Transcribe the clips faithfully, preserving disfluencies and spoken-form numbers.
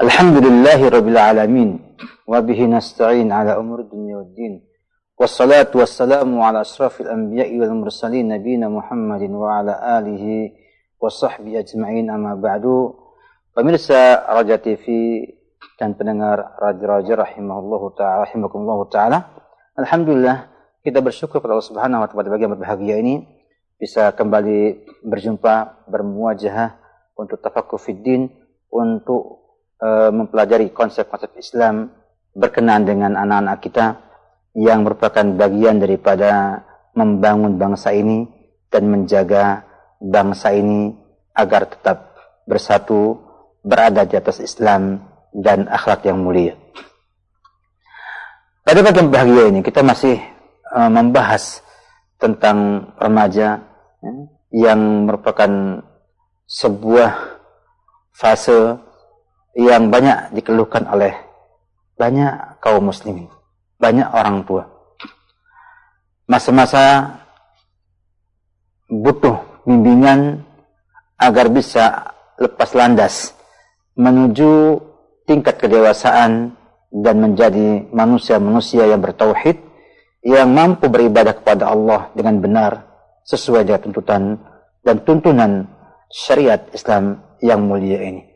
Alhamdulillahi rabbil alamin wa bihi nasta'in ala umuri dunya waddin wassalatu wassalamu ala asrafil anbiya'i wal mursalin nabiyina Muhammadin wa ala alihi wa sahbihi ajma'in amma ba'du. Pemirsa Raja T V dan pendengar Raja-Raja rahimahullahu ta'ala rahimakumullahu ta'ala, alhamdulillah kita bersyukur kepada Allah Subhanahu wa ta'ala pada pagi yang berbahagia ini bisa kembali berjumpa, bermuajahah untuk tafaqquh fid din, untuk mempelajari konsep-konsep Islam berkenaan dengan anak-anak kita yang merupakan bagian daripada membangun bangsa ini dan menjaga bangsa ini agar tetap bersatu, berada di atas Islam dan akhlak yang mulia. Pada pagi yang bahagia ini kita masih uh, membahas tentang remaja ya, yang merupakan sebuah fase yang banyak dikeluhkan oleh banyak kaum muslimin, banyak orang tua. Masa-masa butuh bimbingan agar bisa lepas landas menuju tingkat kedewasaan dan menjadi manusia-manusia yang bertauhid, yang mampu beribadah kepada Allah dengan benar sesuai dengan tuntutan dan tuntunan syariat Islam yang mulia ini.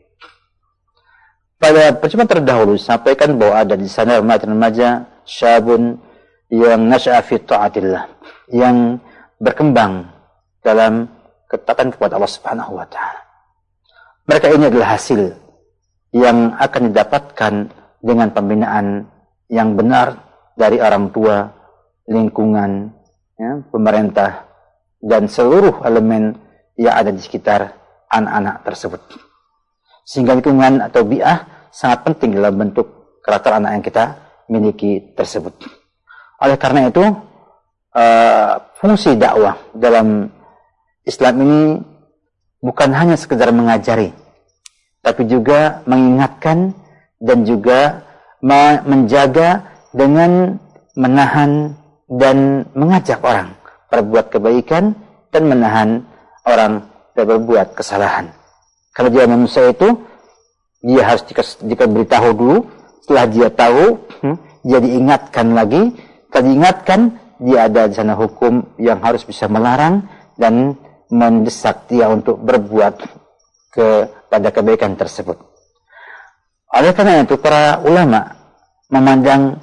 Pada perjumpaan terdahulu sampaikan bahwa ada di sana remaja-remaja syabun yang nasya'a fi ta'atillah, yang berkembang dalam ketaatan kepada Allah Subhanahu wa taala. Mereka ini adalah hasil yang akan didapatkan dengan pembinaan yang benar dari orang tua, lingkungan, ya, pemerintah dan seluruh elemen yang ada di sekitar anak-anak tersebut. Sehingga lingkungan atau bi'ah sangat penting dalam bentuk karakter anak yang kita miliki tersebut. Oleh karena itu, uh, fungsi dakwah dalam Islam ini bukan hanya sekedar mengajari, tapi juga mengingatkan dan juga menjaga dengan menahan dan mengajak orang berbuat kebaikan dan menahan orang dari berbuat kesalahan. Kalau dia manusia itu, dia harus diberitahu dulu. Setelah dia tahu, hmm, dia diingatkan lagi. Kalau diingatkan, dia ada di sana hukum yang harus bisa melarang dan mendesak dia untuk berbuat kepada kebaikan tersebut. Oleh karena itu, para ulama memandang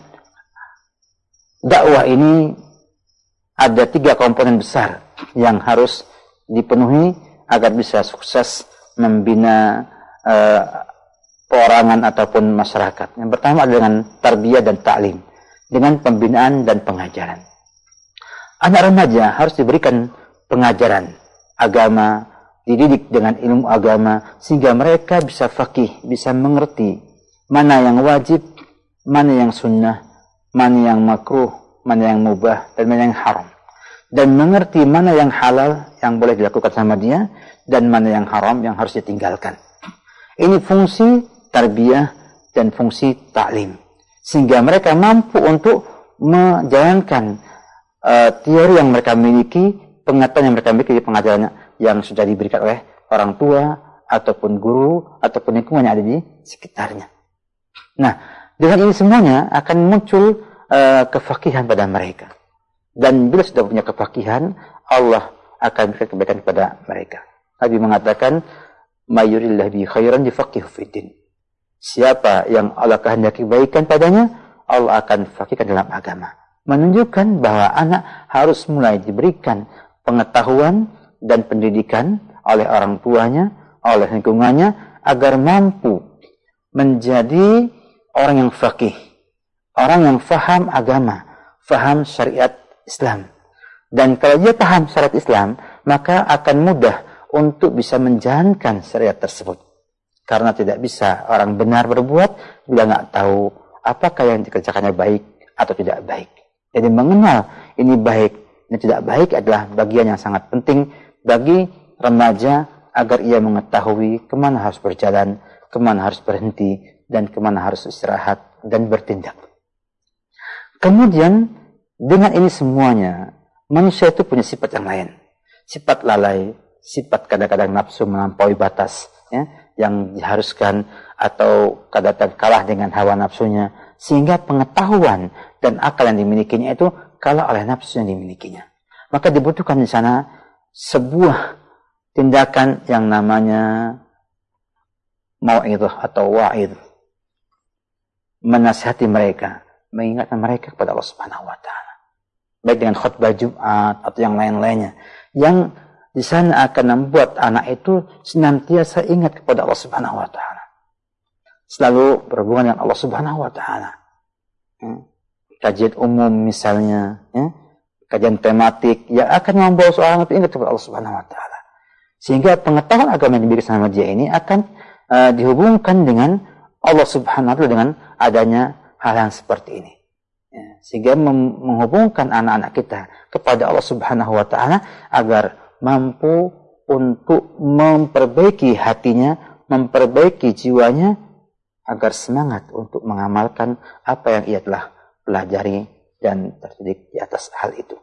dakwah ini ada tiga komponen besar yang harus dipenuhi agar bisa sukses membina uh, perorangan ataupun masyarakat. Yang pertama adalah dengan tarbiyah dan ta'lim, dengan pembinaan dan pengajaran. Anak remaja harus diberikan pengajaran agama, dididik dengan ilmu agama, sehingga mereka bisa faqih, bisa mengerti mana yang wajib, mana yang sunnah, mana yang makruh, mana yang mubah, dan mana yang haram. Dan mengerti mana yang halal yang boleh dilakukan sama dia, dan mana yang haram yang harus ditinggalkan. Ini fungsi tarbiyah dan fungsi ta'lim. Sehingga mereka mampu untuk menjalankan uh, teori yang mereka miliki, pengetahuan yang mereka miliki, pengajarannya yang sudah diberikan oleh orang tua, ataupun guru, ataupun lingkungan yang ada di sekitarnya. Nah, dengan ini semuanya akan muncul uh, kefakihan pada mereka. Dan bila sudah punya kefakihan, Allah akan berikan kebaikan kepada mereka. Nabi mengatakan, "Mayurillah bi khairan yufaqihu fiddin." Siapa yang Allah kehendaki kebaikan padanya, Allah akan fakihkan dalam agama. Menunjukkan bahwa anak harus mulai diberikan pengetahuan dan pendidikan oleh orang tuanya, oleh lingkungannya, agar mampu menjadi orang yang fakih, orang yang faham agama, faham syariat Islam. Dan kalau dia paham syariat Islam, maka akan mudah untuk bisa menjalankan syariat tersebut. Karena tidak bisa orang benar berbuat bila nggak tahu apakah yang dikerjakannya baik atau tidak baik. Jadi mengenal ini baik dan tidak baik adalah bagian yang sangat penting bagi remaja agar ia mengetahui kemana harus berjalan, kemana harus berhenti, dan kemana harus istirahat dan bertindak. Kemudian dengan ini semuanya, manusia itu punya sifat yang lain. Sifat lalai, sifat kadang-kadang nafsu melampaui batas, ya, yang diharuskan atau kadang kalah dengan hawa nafsunya, sehingga pengetahuan dan akal yang dimilikinya itu kalah oleh nafsu yang dimilikinya. Maka dibutuhkan di sana sebuah tindakan yang namanya mau'idhah atau wa'idh, menasihati mereka, mengingatkan mereka kepada Allah Subhanahu wa taala, baik dengan khutbah Jumat atau yang lain-lainnya, yang di sana akan membuat anak itu senantiasa ingat kepada Allah Subhanahu wa taala, selalu berhubungan dengan Allah Subhanahu wa taala. Hmm. Kajian umum misalnya, ya, kajian tematik yang akan membawa seorang itu ingat kepada Allah Subhanahu wa taala. Sehingga pengetahuan agama yang diberikan sama dia ini akan uh, dihubungkan dengan Allah Subhanahu wa taala dengan adanya hal yang seperti ini. Ya, sehingga mem- menghubungkan anak-anak kita kepada Allah Subhanahu wa taala agar mampu untuk memperbaiki hatinya, memperbaiki jiwanya, agar semangat untuk mengamalkan apa yang ia telah pelajari dan terdidik di atas hal itu.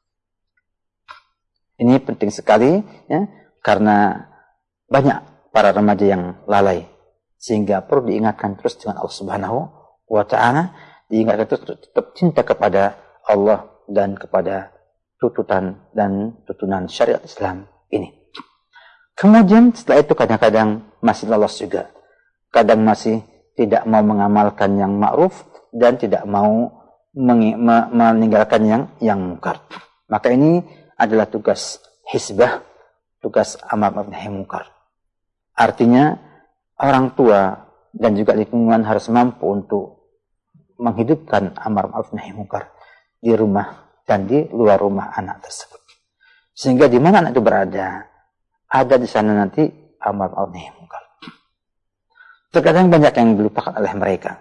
Ini penting sekali, ya, karena banyak para remaja yang lalai, sehingga perlu diingatkan terus dengan Allah Subhanahu wa taala, diingatkan terus untuk tetap cinta kepada Allah dan kepada tuntutan dan tuntunan syariat Islam ini. Kemudian setelah itu kadang-kadang masih lolos juga, kadang masih tidak mau mengamalkan yang ma'ruf dan tidak mau meninggalkan yang yang mungkar. Maka ini adalah tugas hisbah, tugas amar ma'ruf nahi mungkar. Artinya orang tua dan juga lingkungan harus mampu untuk menghidupkan amar ma'ruf nahi mungkar di rumah dan di luar rumah anak tersebut. Sehingga di mana anak itu berada, ada di sana nanti amar ma'ruf nahi mungkar. Terkadang banyak yang dilupakan oleh mereka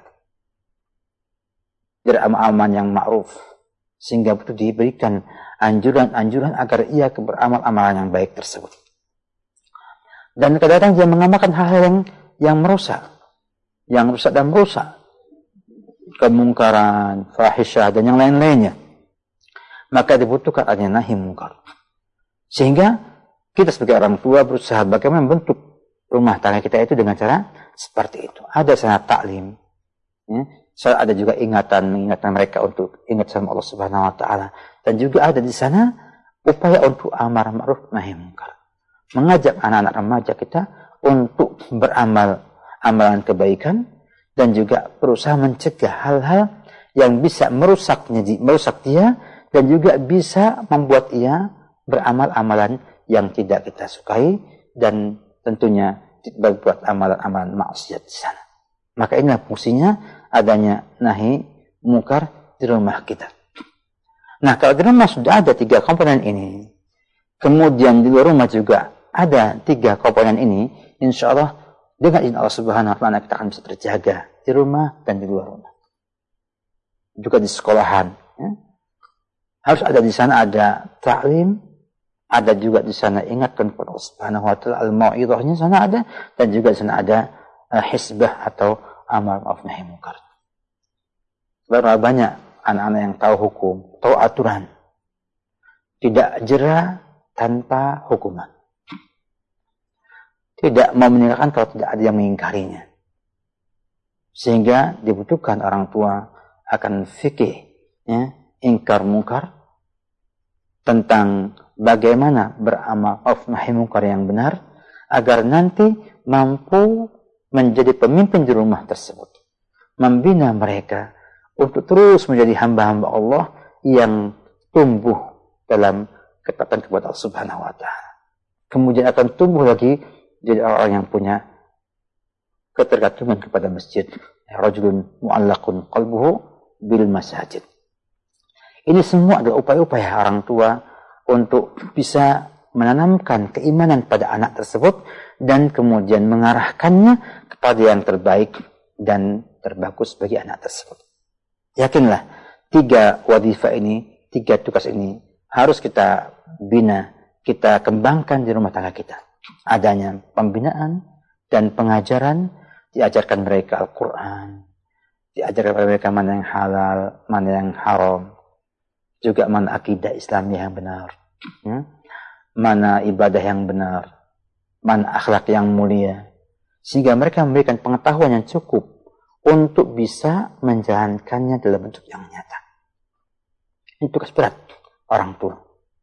dari amal-amal yang ma'ruf, sehingga itu diberikan anjuran-anjuran agar ia beramal amalan yang baik tersebut. Dan kadang-kadang dia mengamalkan hal-hal yang, yang merusak, yang rusak dan merusak, kemungkaran, fahisyah dan yang lain-lainnya. Maka dibutuhkan adanya nahi mungkar. Sehingga kita sebagai orang tua berusaha bagaimana membentuk rumah tangga kita itu dengan cara seperti itu. Ada sanat taklim, ya. So, ada juga ingatan, mengingatkan mereka untuk ingat sama Allah Subhanahu wa taala, dan juga ada di sana upaya untuk amar ma'ruf nahi mungkar. Mengajak anak-anak remaja kita untuk beramal amalan kebaikan dan juga berusaha mencegah hal-hal yang bisa merusaknya, merusak dia dan juga bisa membuat ia beramal amalan yang tidak kita sukai dan tentunya berbuat amalan-amalan maksiat di sana. Maka inilah fungsinya adanya nahi mungkar di rumah kita. Nah, kalau di rumah sudah ada tiga komponen ini, kemudian di luar rumah juga ada tiga komponen ini, insya Allah dengan izin Allah Subhanahu wa taala kita akan bisa terjaga di rumah dan di luar rumah. Juga di sekolahan, ya. Harus ada di sana ada ta'lim, ada juga di sana ingatkan kepada Allah Subhanahu wa taala, al-mau'idhahnya sana ada, dan juga di sana ada uh, hisbah atau amar ma'ruf nahi mungkar. Berapa banyak anak-anak yang tahu hukum, tahu aturan, tidak jera tanpa hukuman, tidak mau meninggalkan kalau tidak ada yang mengingkarinya. Sehingga dibutuhkan orang tua akan fikih, ya, ingkar mungkar, tentang bagaimana beramal ma'ruf nahi mungkar yang benar, agar nanti mampu menjadi pemimpin di rumah tersebut, membina mereka untuk terus menjadi hamba-hamba Allah yang tumbuh dalam ketaatan kepada Allah Subhanahu wa taala. Kemudian akan tumbuh lagi jadi orang yang punya ketergantungan kepada masjid. Rajulun mu'allaqun qalbuhu bil masajid. Ini semua adalah upaya-upaya orang tua untuk bisa menanamkan keimanan pada anak tersebut dan kemudian mengarahkannya kepada yang terbaik dan terbagus bagi anak tersebut. Yakinlah, tiga wadifah ini, tiga tugas ini harus kita bina, kita kembangkan di rumah tangga kita. Adanya pembinaan dan pengajaran, diajarkan mereka Al-Quran, diajarkan mereka mana yang halal, mana yang haram, juga mana akidah Islam yang benar, ya? Mana ibadah yang benar, mana akhlak yang mulia, sehingga mereka memberikan pengetahuan yang cukup untuk bisa menjalankannya dalam bentuk yang nyata. Itu tugas berat orang tua.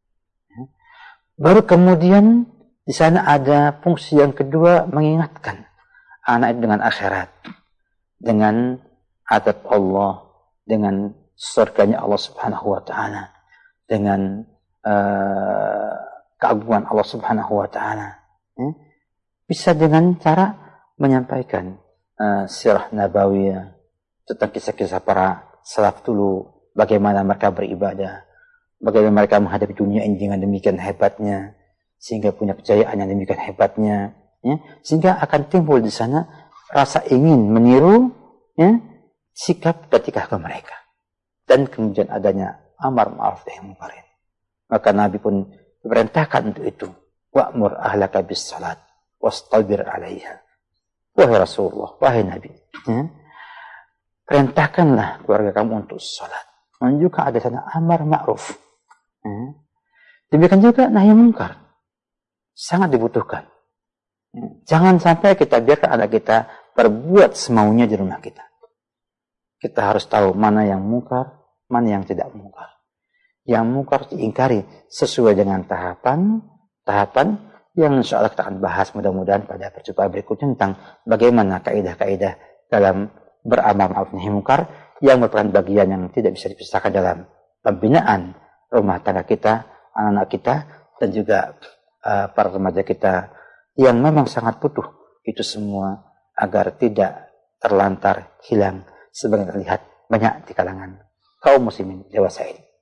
Baru kemudian di sana ada fungsi yang kedua, mengingatkan anak itu dengan akhirat, dengan adab Allah, dengan surganya Allah Subhanahu wa taala, dengan uh, keagungan Allah Subhanahu wa taala. Ya. Bisa dengan cara menyampaikan uh, sirah nabawiyah tentang kisah-kisah para salaf dulu, bagaimana mereka beribadah, bagaimana mereka menghadapi dunia ini dengan demikian hebatnya, sehingga punya kejayaan yang demikian hebatnya, ya. Sehingga akan timbul di sana rasa ingin meniru, ya, sikap ketika ke mereka, dan kemudian adanya amar ma'ruf nahi munkar. Maka Nabi pun diperintahkan untuk itu, wa'mur ahlaka bis salat wastabir 'alaiha. Wahai Rasulullah, wahai Nabi, ya, perintahkanlah keluarga kamu untuk salat. Menunjukkan ada sana amar ma'ruf. Ya. Demikian juga nahi munkar. Sangat dibutuhkan. Ya. Jangan sampai kita biarkan anak kita berbuat semaunya di rumah kita. Kita harus tahu mana yang munkar, mana yang tidak munkar. Yang munkar diingkari sesuai dengan tahapan, tahapan yang insya Allah kita akan bahas mudah-mudahan pada perjumpaan berikutnya tentang bagaimana kaidah-kaidah dalam beramal ma'ruf nahi munkar yang merupakan bagian yang tidak bisa dipisahkan dalam pembinaan rumah tangga kita, anak-anak kita, dan juga uh, para remaja kita yang memang sangat butuh itu semua agar tidak terlantar, hilang sebagai terlihat banyak di kalangan kaum muslimin dewasa ini.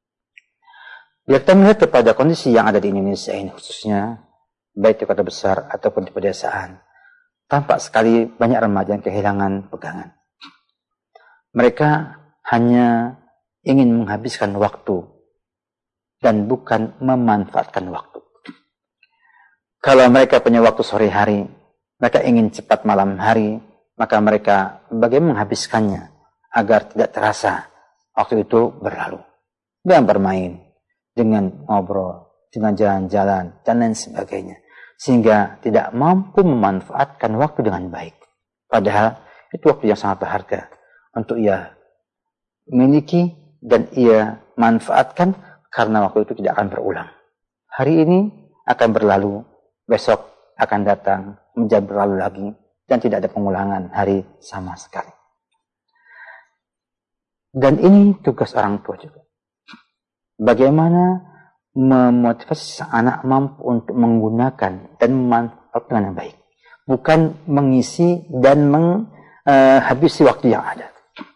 Bila kita melihat kepada kondisi yang ada di Indonesia ini khususnya, baik di kota besar ataupun di pedesaan, tampak sekali banyak remaja yang kehilangan pegangan. Mereka hanya ingin menghabiskan waktu dan bukan memanfaatkan waktu. Kalau mereka punya waktu sore hari, mereka ingin cepat malam hari, maka mereka bagaimana menghabiskannya agar tidak terasa waktu itu berlalu. Dengan bermain, dengan ngobrol, dengan jalan-jalan, dan lain sebagainya. Sehingga tidak mampu memanfaatkan waktu dengan baik. Padahal itu waktu yang sangat berharga untuk ia miliki dan ia manfaatkan, karena waktu itu tidak akan berulang. Hari ini akan berlalu, besok akan datang, menjadi berlalu lagi, dan tidak ada pengulangan hari sama sekali. Dan ini tugas orang tua juga. Bagaimana memotivasi sang anak mampu untuk menggunakan dan memanfaatkan dengan baik. Bukan mengisi dan menghabisi uh, waktu yang ada.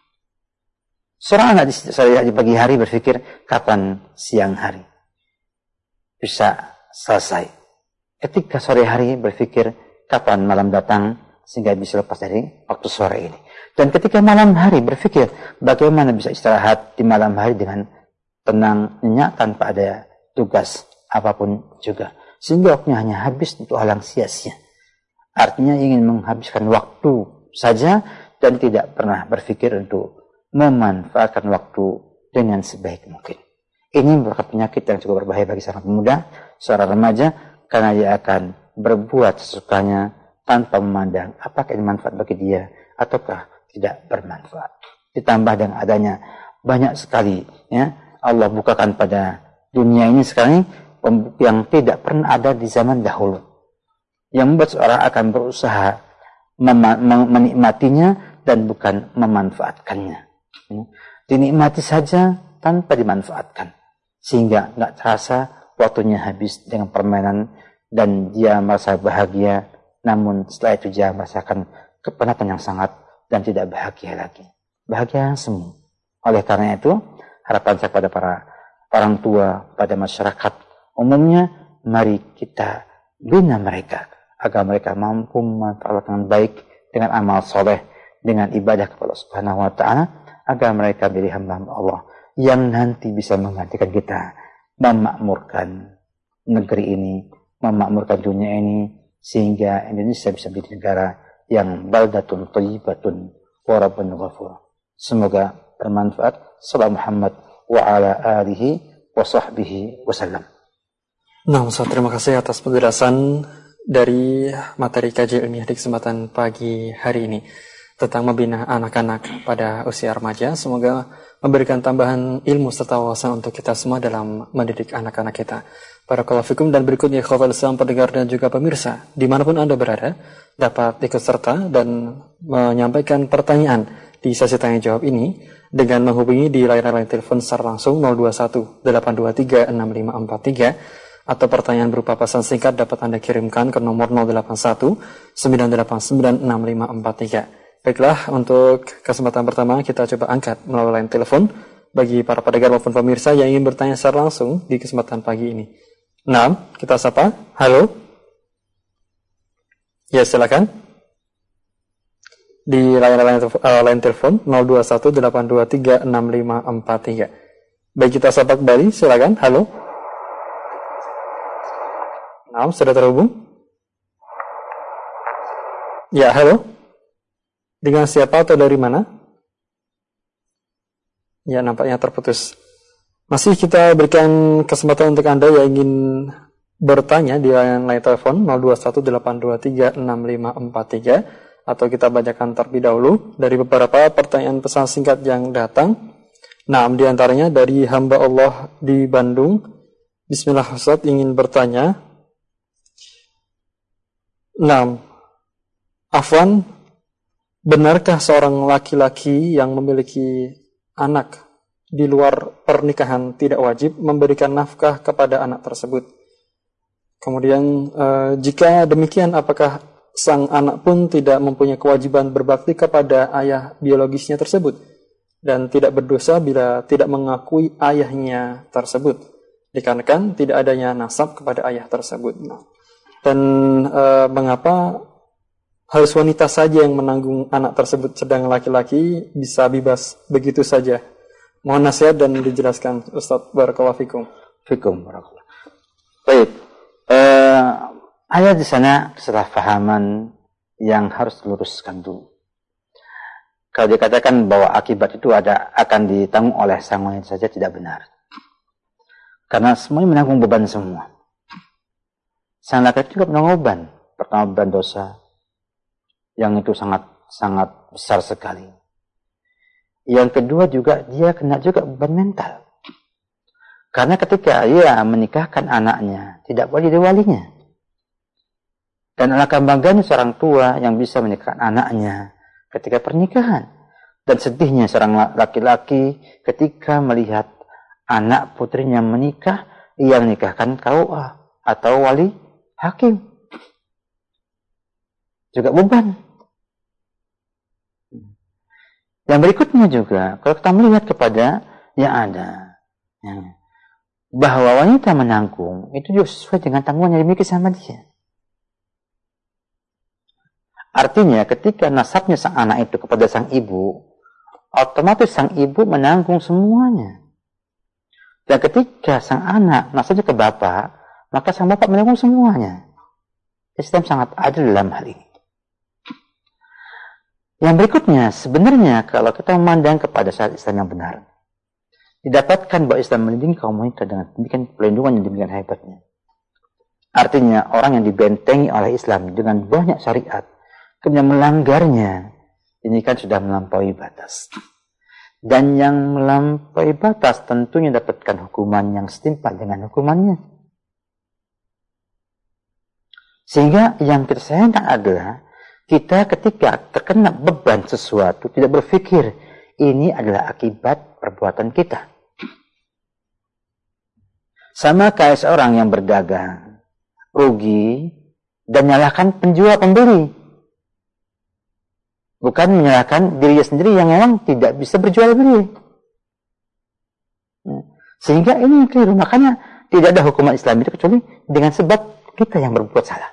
Seorang anak di pagi hari berpikir, kapan siang hari bisa selesai. Ketika sore hari berpikir, kapan malam datang sehingga bisa lepas dari waktu sore ini. Dan ketika malam hari berpikir, bagaimana bisa istirahat di malam hari dengan tenang, nyenyak, tanpa ada tugas apapun juga. Sehingga waktunya hanya habis untuk hal yang sia-sia. Artinya ingin menghabiskan waktu saja dan tidak pernah berpikir untuk memanfaatkan waktu dengan sebaik mungkin. Ini merupakan penyakit yang cukup berbahaya bagi seorang pemuda, seorang remaja, karena dia akan berbuat sesukanya tanpa memandang apakah ini manfaat bagi dia ataukah tidak bermanfaat. Ditambah dengan adanya banyak sekali, ya, Allah bukakan pada dunia ini sekarang yang tidak pernah ada di zaman dahulu, yang membuat seorang akan berusaha menikmatinya dan bukan memanfaatkannya. Dinikmati saja tanpa dimanfaatkan, sehingga nggak terasa waktunya habis dengan permainan dan dia merasa bahagia, namun setelah itu dia merasakan kepenatan yang sangat dan tidak bahagia lagi, bahagia yang semu. Oleh karena itu, harapan saya pada para orang tua, pada masyarakat umumnya, mari kita bina mereka agar mereka mampu memanfaatkan baik dengan amal soleh, dengan ibadah kepada Allah Subhanahu wa taala, agar mereka menjadi hamba Allah yang nanti bisa menggantikan kita memakmurkan negeri ini, memakmurkan dunia ini, sehingga Indonesia bisa menjadi negara yang baldatun thayyibatun wa rabbun ghafur. Semoga bermanfaat. Salam Muhammad wa ala alihi wa sahbihi wasallam. Nah, Ustaz, terima kasih atas penjelasan dari materi kajian ilmiah di kesempatan pagi hari ini tentang membina anak-anak pada usia remaja. Semoga memberikan tambahan ilmu serta wawasan untuk kita semua dalam mendidik anak-anak kita. Barakallahu fikum. Dan berikutnya ikhwatal Islam, pendengar dan juga pemirsa dimanapun Anda berada, dapat ikut serta dan menyampaikan pertanyaan di sesi tanya jawab ini dengan menghubungi di layar-layar telepon secara langsung nol dua satu delapan dua tiga enam lima empat tiga, atau pertanyaan berupa pesan singkat dapat Anda kirimkan ke nomor nol delapan satu sembilan delapan sembilan enam lima empat tiga. Baiklah, untuk kesempatan pertama kita coba angkat melalui line telepon bagi para pendengar maupun pemirsa yang ingin bertanya secara langsung di kesempatan pagi ini. Nah, kita sapa. Halo. Ya, silakan. Di line, uh, line telepon nol dua satu delapan dua tiga enam lima empat tiga. Baik, kita sapa kembali. Silakan. Halo. Nah, sudah terhubung? Ya, halo. Dengan siapa atau dari mana? Ya, nampaknya terputus. Masih kita berikan kesempatan untuk Anda yang ingin bertanya di line telepon nol dua satu delapan dua tiga enam lima empat tiga, atau kita bacakan terlebih dahulu dari beberapa pertanyaan pesan singkat yang datang. Nah, di antaranya dari hamba Allah di Bandung. Bismillah, Ustaz ingin bertanya. Nah, Afwan, benarkah seorang laki-laki yang memiliki anak di luar pernikahan tidak wajib memberikan nafkah kepada anak tersebut? Kemudian, eh, jika demikian, apakah sang anak pun tidak mempunyai kewajiban berbakti kepada ayah biologisnya tersebut dan tidak berdosa bila tidak mengakui ayahnya tersebut, dikarenakan tidak adanya nasab kepada ayah tersebut? Nah, dan eh, mengapa harus wanita saja yang menanggung anak tersebut, sedang laki-laki bisa bebas begitu saja? Mohon nasihat dan dijelaskan, Ustaz. Barakallahu fikum. Fikum, barakallahu. Baik. Uh, ada di sana kesalahpahaman yang harus diluruskan dulu. Kalau dikatakan bahwa akibat itu ada akan ditanggung oleh sang wanita saja, tidak benar. Karena semuanya menanggung beban semua. Sang laki-laki juga menanggung beban. Pertama, beban dosa, yang itu sangat sangat besar sekali. Yang kedua juga dia kena juga beban mental. Karena ketika ia menikahkan anaknya, tidak boleh jadi walinya. Dan alangkah bangganya seorang tua yang bisa menikahkan anaknya ketika pernikahan. Dan sedihnya seorang laki-laki ketika melihat anak putrinya menikah, ia menikahkan K U A atau wali hakim. Juga beban. Yang berikutnya juga, kalau kita melihat kepada yang ada, ya, bahwa wanita menanggung, itu juga sesuai dengan tanggungan yang dimiliki sama dia. Artinya, ketika nasabnya sang anak itu kepada sang ibu, otomatis sang ibu menanggung semuanya. Dan ketika sang anak nasabnya ke bapak, maka sang bapak menanggung semuanya. Islam sangat adil dalam hal ini. Yang berikutnya, sebenarnya kalau kita memandang kepada syariat Islam yang benar, didapatkan bahwa Islam melindungi kaum wanita dengan demikian perlindungan yang demikian hebatnya. Artinya, orang yang dibentengi oleh Islam dengan banyak syariat, kemudian melanggarnya, ini kan sudah melampaui batas. Dan yang melampaui batas tentunya dapatkan hukuman yang setimpal dengan hukumannya. Sehingga yang kita sayangkan adalah, kita ketika terkena beban sesuatu, tidak berpikir, ini adalah akibat perbuatan kita. Sama kayak seorang yang berdagang, rugi, dan menyalahkan penjual pembeli. Bukan menyalahkan dirinya sendiri yang memang tidak bisa berjual beli. Sehingga ini keliru. Makanya tidak ada hukuman Islam itu kecuali dengan sebab kita yang berbuat salah.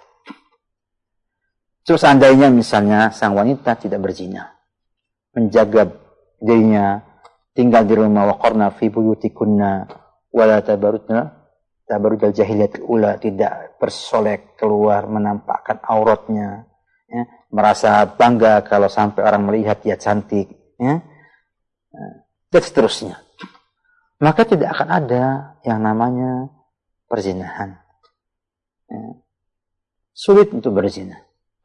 Terus seandainya misalnya sang wanita tidak berzina, menjaga dirinya, tinggal di rumah, waqarna fi buyutikunna wala tabarrujna tabarrujal jahiliyatil ula, tidak bersolek keluar menampakkan auratnya, ya, merasa bangga kalau sampai orang melihat dia cantik, ya, dan seterusnya. Maka tidak akan ada yang namanya perzinahan. Ya. sulit untuk berzina.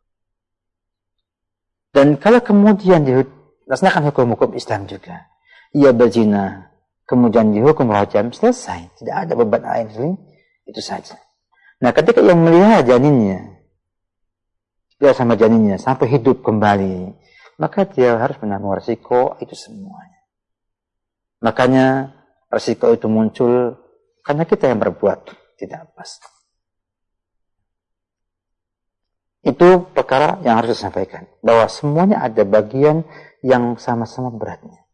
Dan kalau kemudian dilaksanakan hukum-hukum Islam juga, ia berzina, kemudian dihukum rajam, selesai. Tidak ada beban lain selain itu saja. Nah, ketika ia melihara janinnya, dia sama janinnya sampai hidup kembali, maka dia harus menanggung resiko itu semuanya. Makanya resiko itu muncul karena kita yang berbuat tidak pas. Itu perkara yang harus disampaikan, bahwa semuanya ada bagian yang sama-sama beratnya.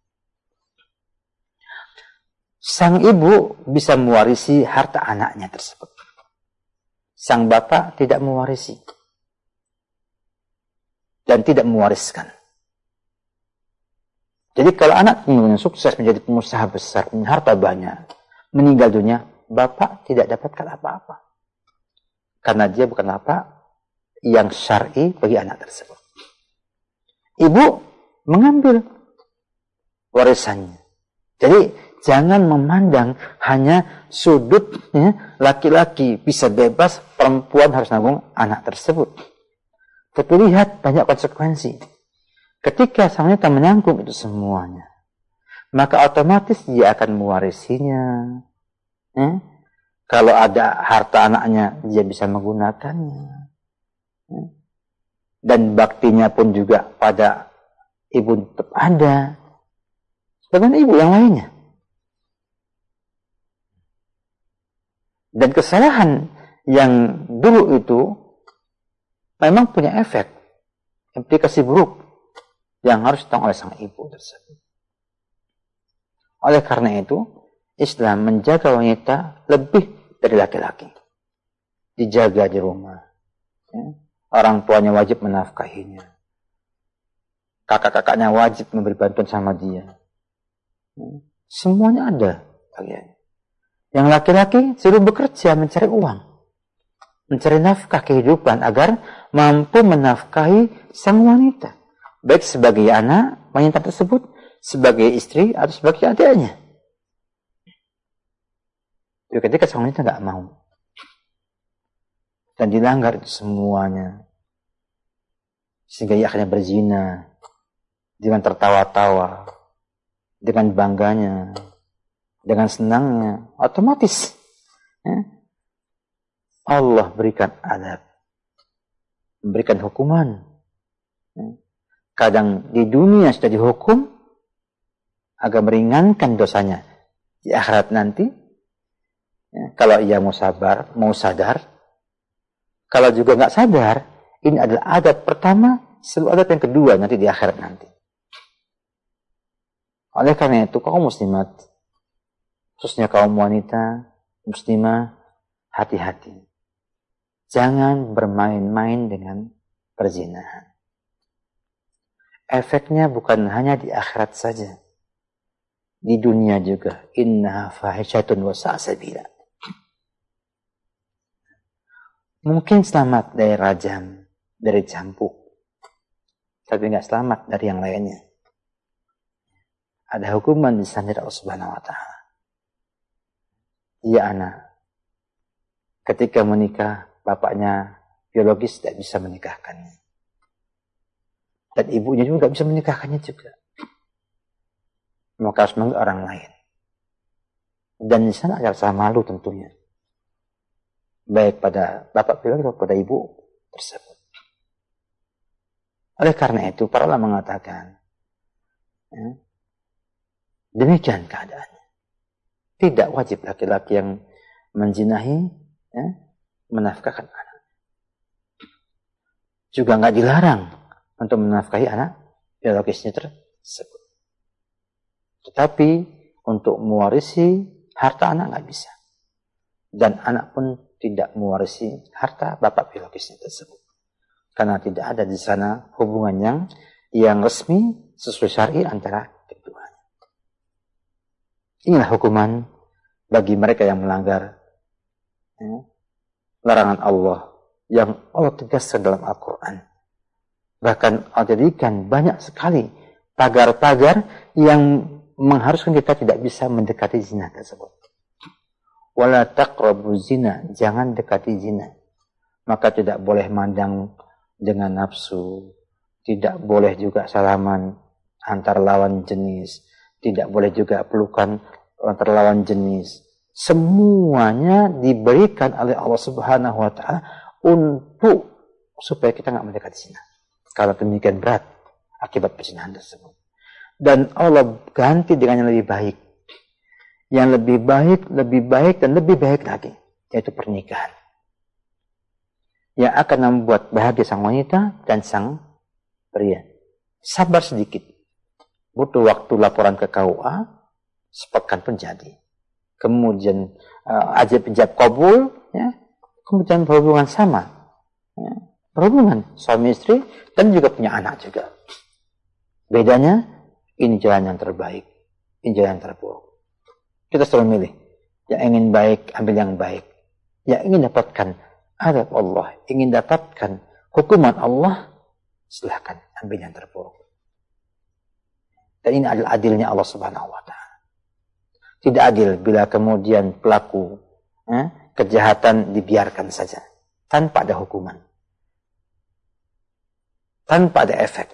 Sang ibu bisa mewarisi harta anaknya tersebut. Sang bapak tidak mewarisi dan tidak mewariskan. Jadi kalau anak yang sukses menjadi pengusaha besar, punya harta banyak, meninggal dunia, bapak tidak dapatkan apa-apa. Karena dia bukan bapak yang syar'i bagi anak tersebut. Ibu mengambil warisannya. Jadi jangan memandang hanya sudutnya laki-laki bisa bebas, perempuan harus nanggung anak tersebut. Tapi lihat banyak konsekuensi. Ketika sang wanita menanggung itu semuanya, maka otomatis dia akan mewarisinya. Eh? Kalau ada harta anaknya, dia bisa menggunakannya. Dan baktinya pun juga pada ibu tetap ada. Sebagaimana ibu yang lainnya. Dan kesalahan yang dulu itu memang punya efek, implikasi buruk yang harus ditanggung oleh sang ibu tersebut. Oleh karena itu, Islam menjaga wanita lebih dari laki-laki. Dijaga di rumah. Ya. Orang tuanya wajib menafkahinya. Kakak-kakaknya wajib memberi bantuan sama dia. Semuanya ada bagian. Yang laki-laki suruh bekerja mencari uang. Mencari nafkah kehidupan agar mampu menafkahi sang wanita. Baik sebagai anak wanita tersebut, sebagai istri atau sebagai adiknya. Jadi ketika sang wanita tidak mau. Dan dilanggar itu semuanya. Sehingga ia akhirnya berzina. Dengan tertawa-tawa. Dengan bangganya. Dengan senangnya. Otomatis. Ya, Allah berikan adab. Memberikan hukuman. Ya, kadang di dunia sudah dihukum. Agar meringankan dosanya. Di akhirat nanti. Ya, kalau ia mau sabar, mau sadar. Kalau juga nggak sadar, ini adalah adab pertama, sebelum adab yang kedua nanti di akhirat nanti. Oleh karena itu, kaum muslimat, khususnya kaum wanita, muslimah, hati-hati. Jangan bermain-main dengan perzinahan. Efeknya bukan hanya di akhirat saja. Di dunia juga. Innaha fahisyatun wa sa'a sabila. Mungkin selamat dari rajam, dari cambuk. Tapi nggak selamat dari yang lainnya. Ada hukuman di sana Allah Subhanahu wa Ta'ala. Dia anak. Ketika menikah, bapaknya biologis tidak bisa menikahkannya. Dan ibunya juga nggak bisa menikahkannya juga. Maka harus mengambil orang lain. Dan di sana ada rasa malu tentunya. Baik pada bapak biologis maupun pada ibu tersebut. Oleh karena itu, para ulama mengatakan, ya, demikian keadaannya. Tidak wajib laki-laki yang menzinahi, ya, menafkahkan anak. Juga nggak dilarang untuk menafkahi anak biologisnya tersebut. Tetapi untuk mewarisi harta anak nggak bisa. Dan anak pun tidak mewarisi harta bapak biologisnya tersebut. Karena tidak ada di sana hubungan yang yang resmi sesuai syar'i antara keduanya. Inilah hukuman bagi mereka yang melanggar, ya, larangan Allah yang Allah tegaskan dalam Al-Quran. Bahkan Allah jadikan banyak sekali pagar-pagar yang mengharuskan kita tidak bisa mendekati zina tersebut. Wala taqrabu zina, jangan dekati zina. maka tidak boleh mandang dengan nafsu, tidak boleh juga salaman antar lawan jenis, tidak boleh juga pelukan antar lawan jenis. Semuanya diberikan oleh Allah Subhanahu wa taala untuk supaya kita nggak mendekati zina. Kalau demikian berat akibat perzinahan tersebut. Dan Allah ganti dengan yang lebih baik. Yang lebih baik, lebih baik, dan lebih baik lagi. Yaitu pernikahan. Yang akan membuat bahagia sang wanita dan sang pria. Sabar sedikit. Butuh waktu laporan ke K U A, sepekan pun jadi. Kemudian uh, ajab ijab kabul, ya. Kemudian berhubungan sama. Ya. Berhubungan suami istri, dan juga punya anak juga. Bedanya, ini jalan yang terbaik. Ini jalan yang terburuk. Kita selalu milih. Yang ingin baik, ambil yang baik. Yang ingin dapatkan adab Allah, ingin dapatkan hukuman Allah, silahkan ambil yang terburuk. Dan ini adalah adilnya Allah Subhanahu wa taala. Tidak adil bila kemudian pelaku eh, kejahatan dibiarkan saja tanpa ada hukuman. Tanpa ada efek.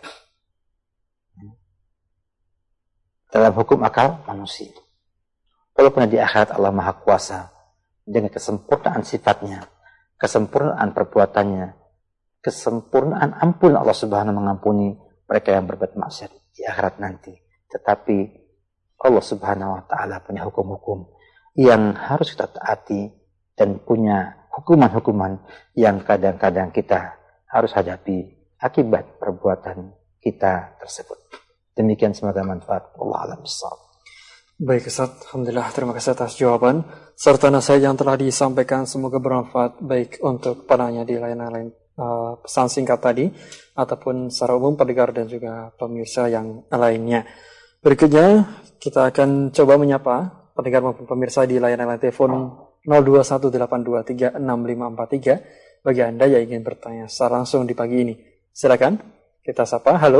Dalam hukum akal manusia. Walaupun di akhirat Allah Maha Kuasa dengan kesempurnaan sifatnya, kesempurnaan perbuatannya, kesempurnaan ampun Allah Subhanahu mengampuni mereka yang berbuat maksiat di akhirat nanti. Tetapi Allah Subhanahu wa taala punya hukum-hukum yang harus kita taati dan punya hukuman-hukuman yang kadang-kadang kita harus hadapi akibat perbuatan kita tersebut. Demikian, semoga manfaat. Allah alam bissawab. Baik Ustaz, Alhamdulillah, terima kasih atas jawaban serta nasihat yang telah disampaikan, semoga bermanfaat baik untuk penanya di layanan uh, pesan singkat tadi ataupun secara umum pendengar dan juga pemirsa yang lainnya. Berikutnya kita akan coba menyapa pendengar maupun pemirsa di layanan telepon nol dua satu delapan dua tiga enam lima empat tiga bagi Anda yang ingin bertanya secara langsung di pagi ini. Silakan kita sapa. Halo.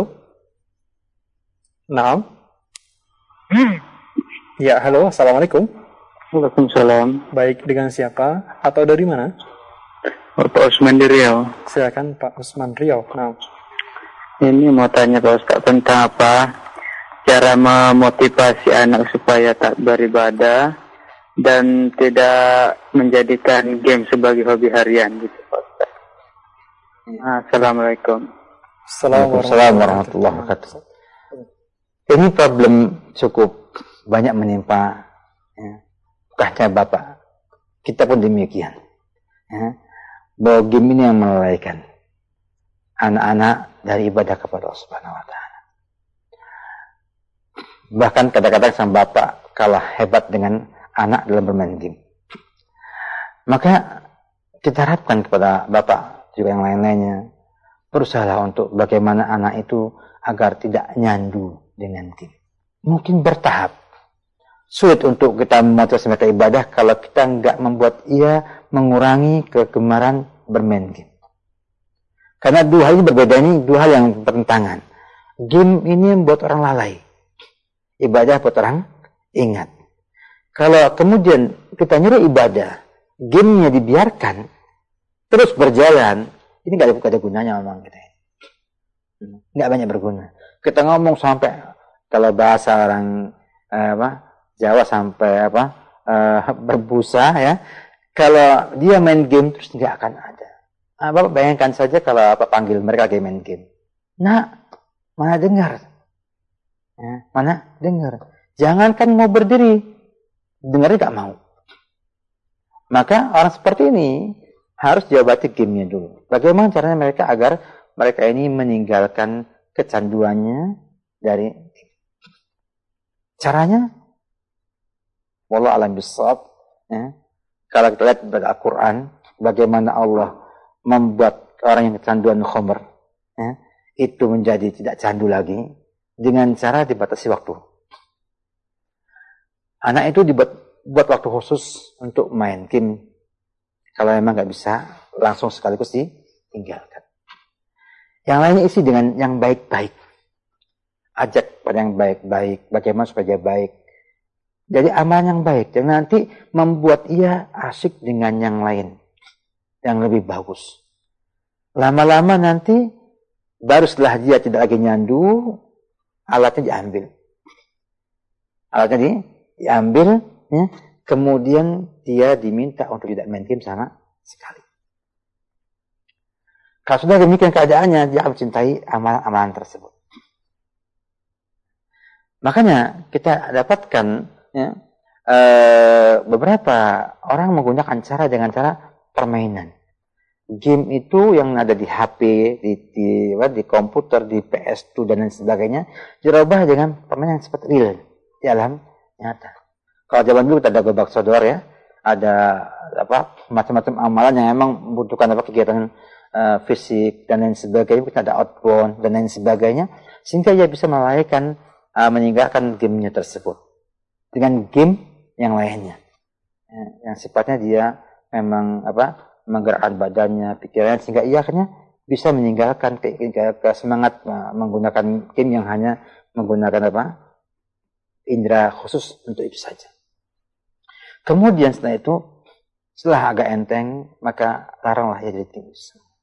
Naam. Ya, halo, assalamualaikum. Waalaikumsalam. Baik, dengan siapa atau dari mana? Pak Usman di Riau. Silakan Pak Usman Riau. Nah, ini mau tanya Pak Ustaz tentang apa cara memotivasi anak supaya tak beribadah dan tidak menjadikan game sebagai hobi harian gitu Pak Ustaz. Assalamualaikum. Assalamualaikum warahmatullahi wabarakatuh. Ini problem cukup banyak menimpa ya, bukannya Bapak, kita pun demikian ya, bahwa game ini yang melalaikan anak-anak dari ibadah kepada Allah Subhanahu wa taala. Bahkan kadang-kadang sang Bapak kalah hebat dengan anak dalam bermain game. Maka kita harapkan kepada Bapak juga yang lain-lainnya, berusahalah untuk bagaimana anak itu agar tidak nyandu dengan game. Mungkin bertahap. Sulit untuk kita memotivasi mereka ibadah kalau kita nggak membuat ia mengurangi kegemaran bermain game. Karena dua hal ini berbeda, ini dua hal yang bertentangan. Game ini membuat orang lalai. Ibadah buat orang ingat. Kalau kemudian kita nyuruh ibadah, gamenya dibiarkan, terus berjalan, ini nggak ada gunanya memang kita. Nggak banyak berguna. Kita ngomong sampai, kalau bahasa orang eh, apa? Jawa sampai apa uh, berbusa ya. Kalau dia main game terus nggak akan ada. Nah, Bapak bayangkan saja kalau apa panggil mereka lagi main game. Nah, mana dengar? Ya, mana dengar? Jangankan mau berdiri, dengarnya nggak mau. Maka orang seperti ini harus diobati gamenya dulu. Bagaimana caranya mereka agar mereka ini meninggalkan kecanduannya dari caranya? Wallahu a'lam bishawab. Ya. Kalau kita lihat pada Al-Quran, bagaimana Allah membuat orang yang kecanduan khamr, ya, itu menjadi tidak candu lagi dengan cara dibatasi waktu. Anak itu dibuat buat waktu khusus untuk main game. Kalau memang nggak bisa, langsung sekaligus ditinggalkan. Yang lainnya isi dengan yang baik-baik. Ajak pada yang baik-baik, bagaimana supaya dia baik. Jadi amalan yang baik, dan nanti membuat ia asyik dengan yang lain. yang lebih bagus. Lama-lama nanti baru setelah dia tidak lagi nyandu, alatnya diambil. Alatnya di, diambil, ya, kemudian dia diminta untuk tidak main game sama sekali. Kalau sudah demikian keadaannya, dia akan mencintai amalan-amalan tersebut. Makanya kita dapatkan, ya, e, beberapa orang menggunakan cara dengan cara permainan. Game itu yang ada di H P, di, di, di komputer, di P S dua dan lain sebagainya, dirubah dengan permainan seperti real di alam nyata. Kalau zaman dulu kita ada gobak sodor, ya, ada apa macam-macam amalan yang memang membutuhkan apa kegiatan uh, fisik dan lain sebagainya, kita ada outbound dan lain sebagainya, sehingga ia bisa melalaikan uh, meninggalkan gamenya tersebut dengan game yang lainnya, ya, yang sifatnya dia memang apa menggerakkan badannya, pikirannya, sehingga ia akhirnya bisa meninggalkan ke, ke, ke semangat uh, menggunakan game yang hanya menggunakan apa indera khusus untuk itu saja. Kemudian setelah itu, setelah agak enteng, maka laranglah ia jadi game.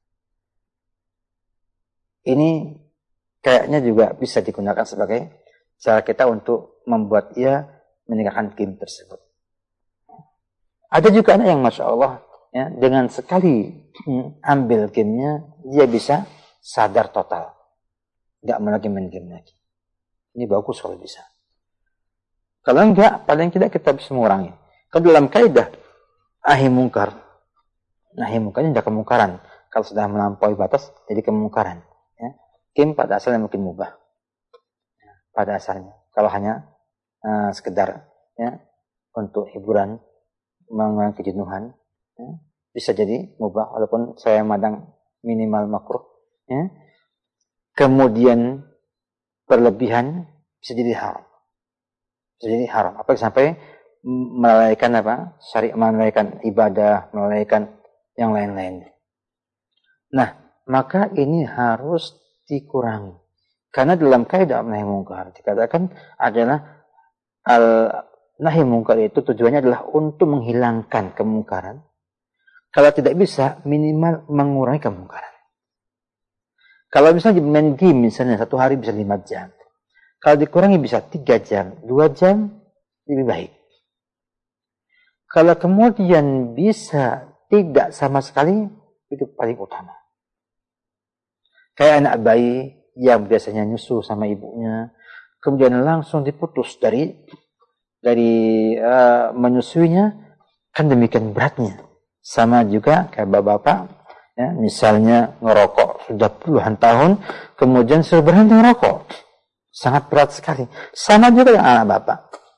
Ini kayaknya juga bisa digunakan sebagai cara kita untuk membuat ia meninggalkan game tersebut. Ada juga anak yang Masya Allah, ya, dengan sekali hmm, ambil gamenya, dia bisa sadar total. Nggak mau lagi main game lagi. Ini bagus kalau bisa. Kalau enggak, paling tidak kita bisa mengurangi. Kalau dalam kaidah nahi mungkar, nahi mungkarnya tidak kemungkaran. Kalau sudah melampaui batas, jadi kemungkaran. Ya. Game pada asalnya mungkin mubah. Pada asalnya. Kalau hanya uh, sekedar, ya, untuk hiburan, mengurangi kejenuhan, ya, bisa jadi mubah, walaupun saya madang minimal makruh. Ya. Kemudian berlebihan bisa jadi haram. Bisa jadi haram. Apalagi sampai melalaikan apa? Syariat, melalaikan ibadah, melalaikan yang lain-lain. Nah, maka ini harus dikurangi. Karena dalam kaidah nahi mungkar dikatakan adalah al nahi mungkar itu tujuannya adalah untuk menghilangkan kemungkaran. Kalau tidak bisa, minimal mengurangi kemungkaran. Kalau misalnya main game, misalnya satu hari bisa lima jam. Kalau dikurangi bisa tiga jam, dua jam, lebih baik. Kalau kemudian bisa tidak sama sekali, itu paling utama. Kayak anak bayi yang biasanya nyusu sama ibunya, kemudian langsung diputus dari dari uh, menyusuinya, kan demikian beratnya. Sama juga kayak bapak-bapak, ya, misalnya ngerokok sudah puluhan tahun, kemudian sudah berhenti ngerokok, sangat berat sekali. Sama juga dengan anak bapak.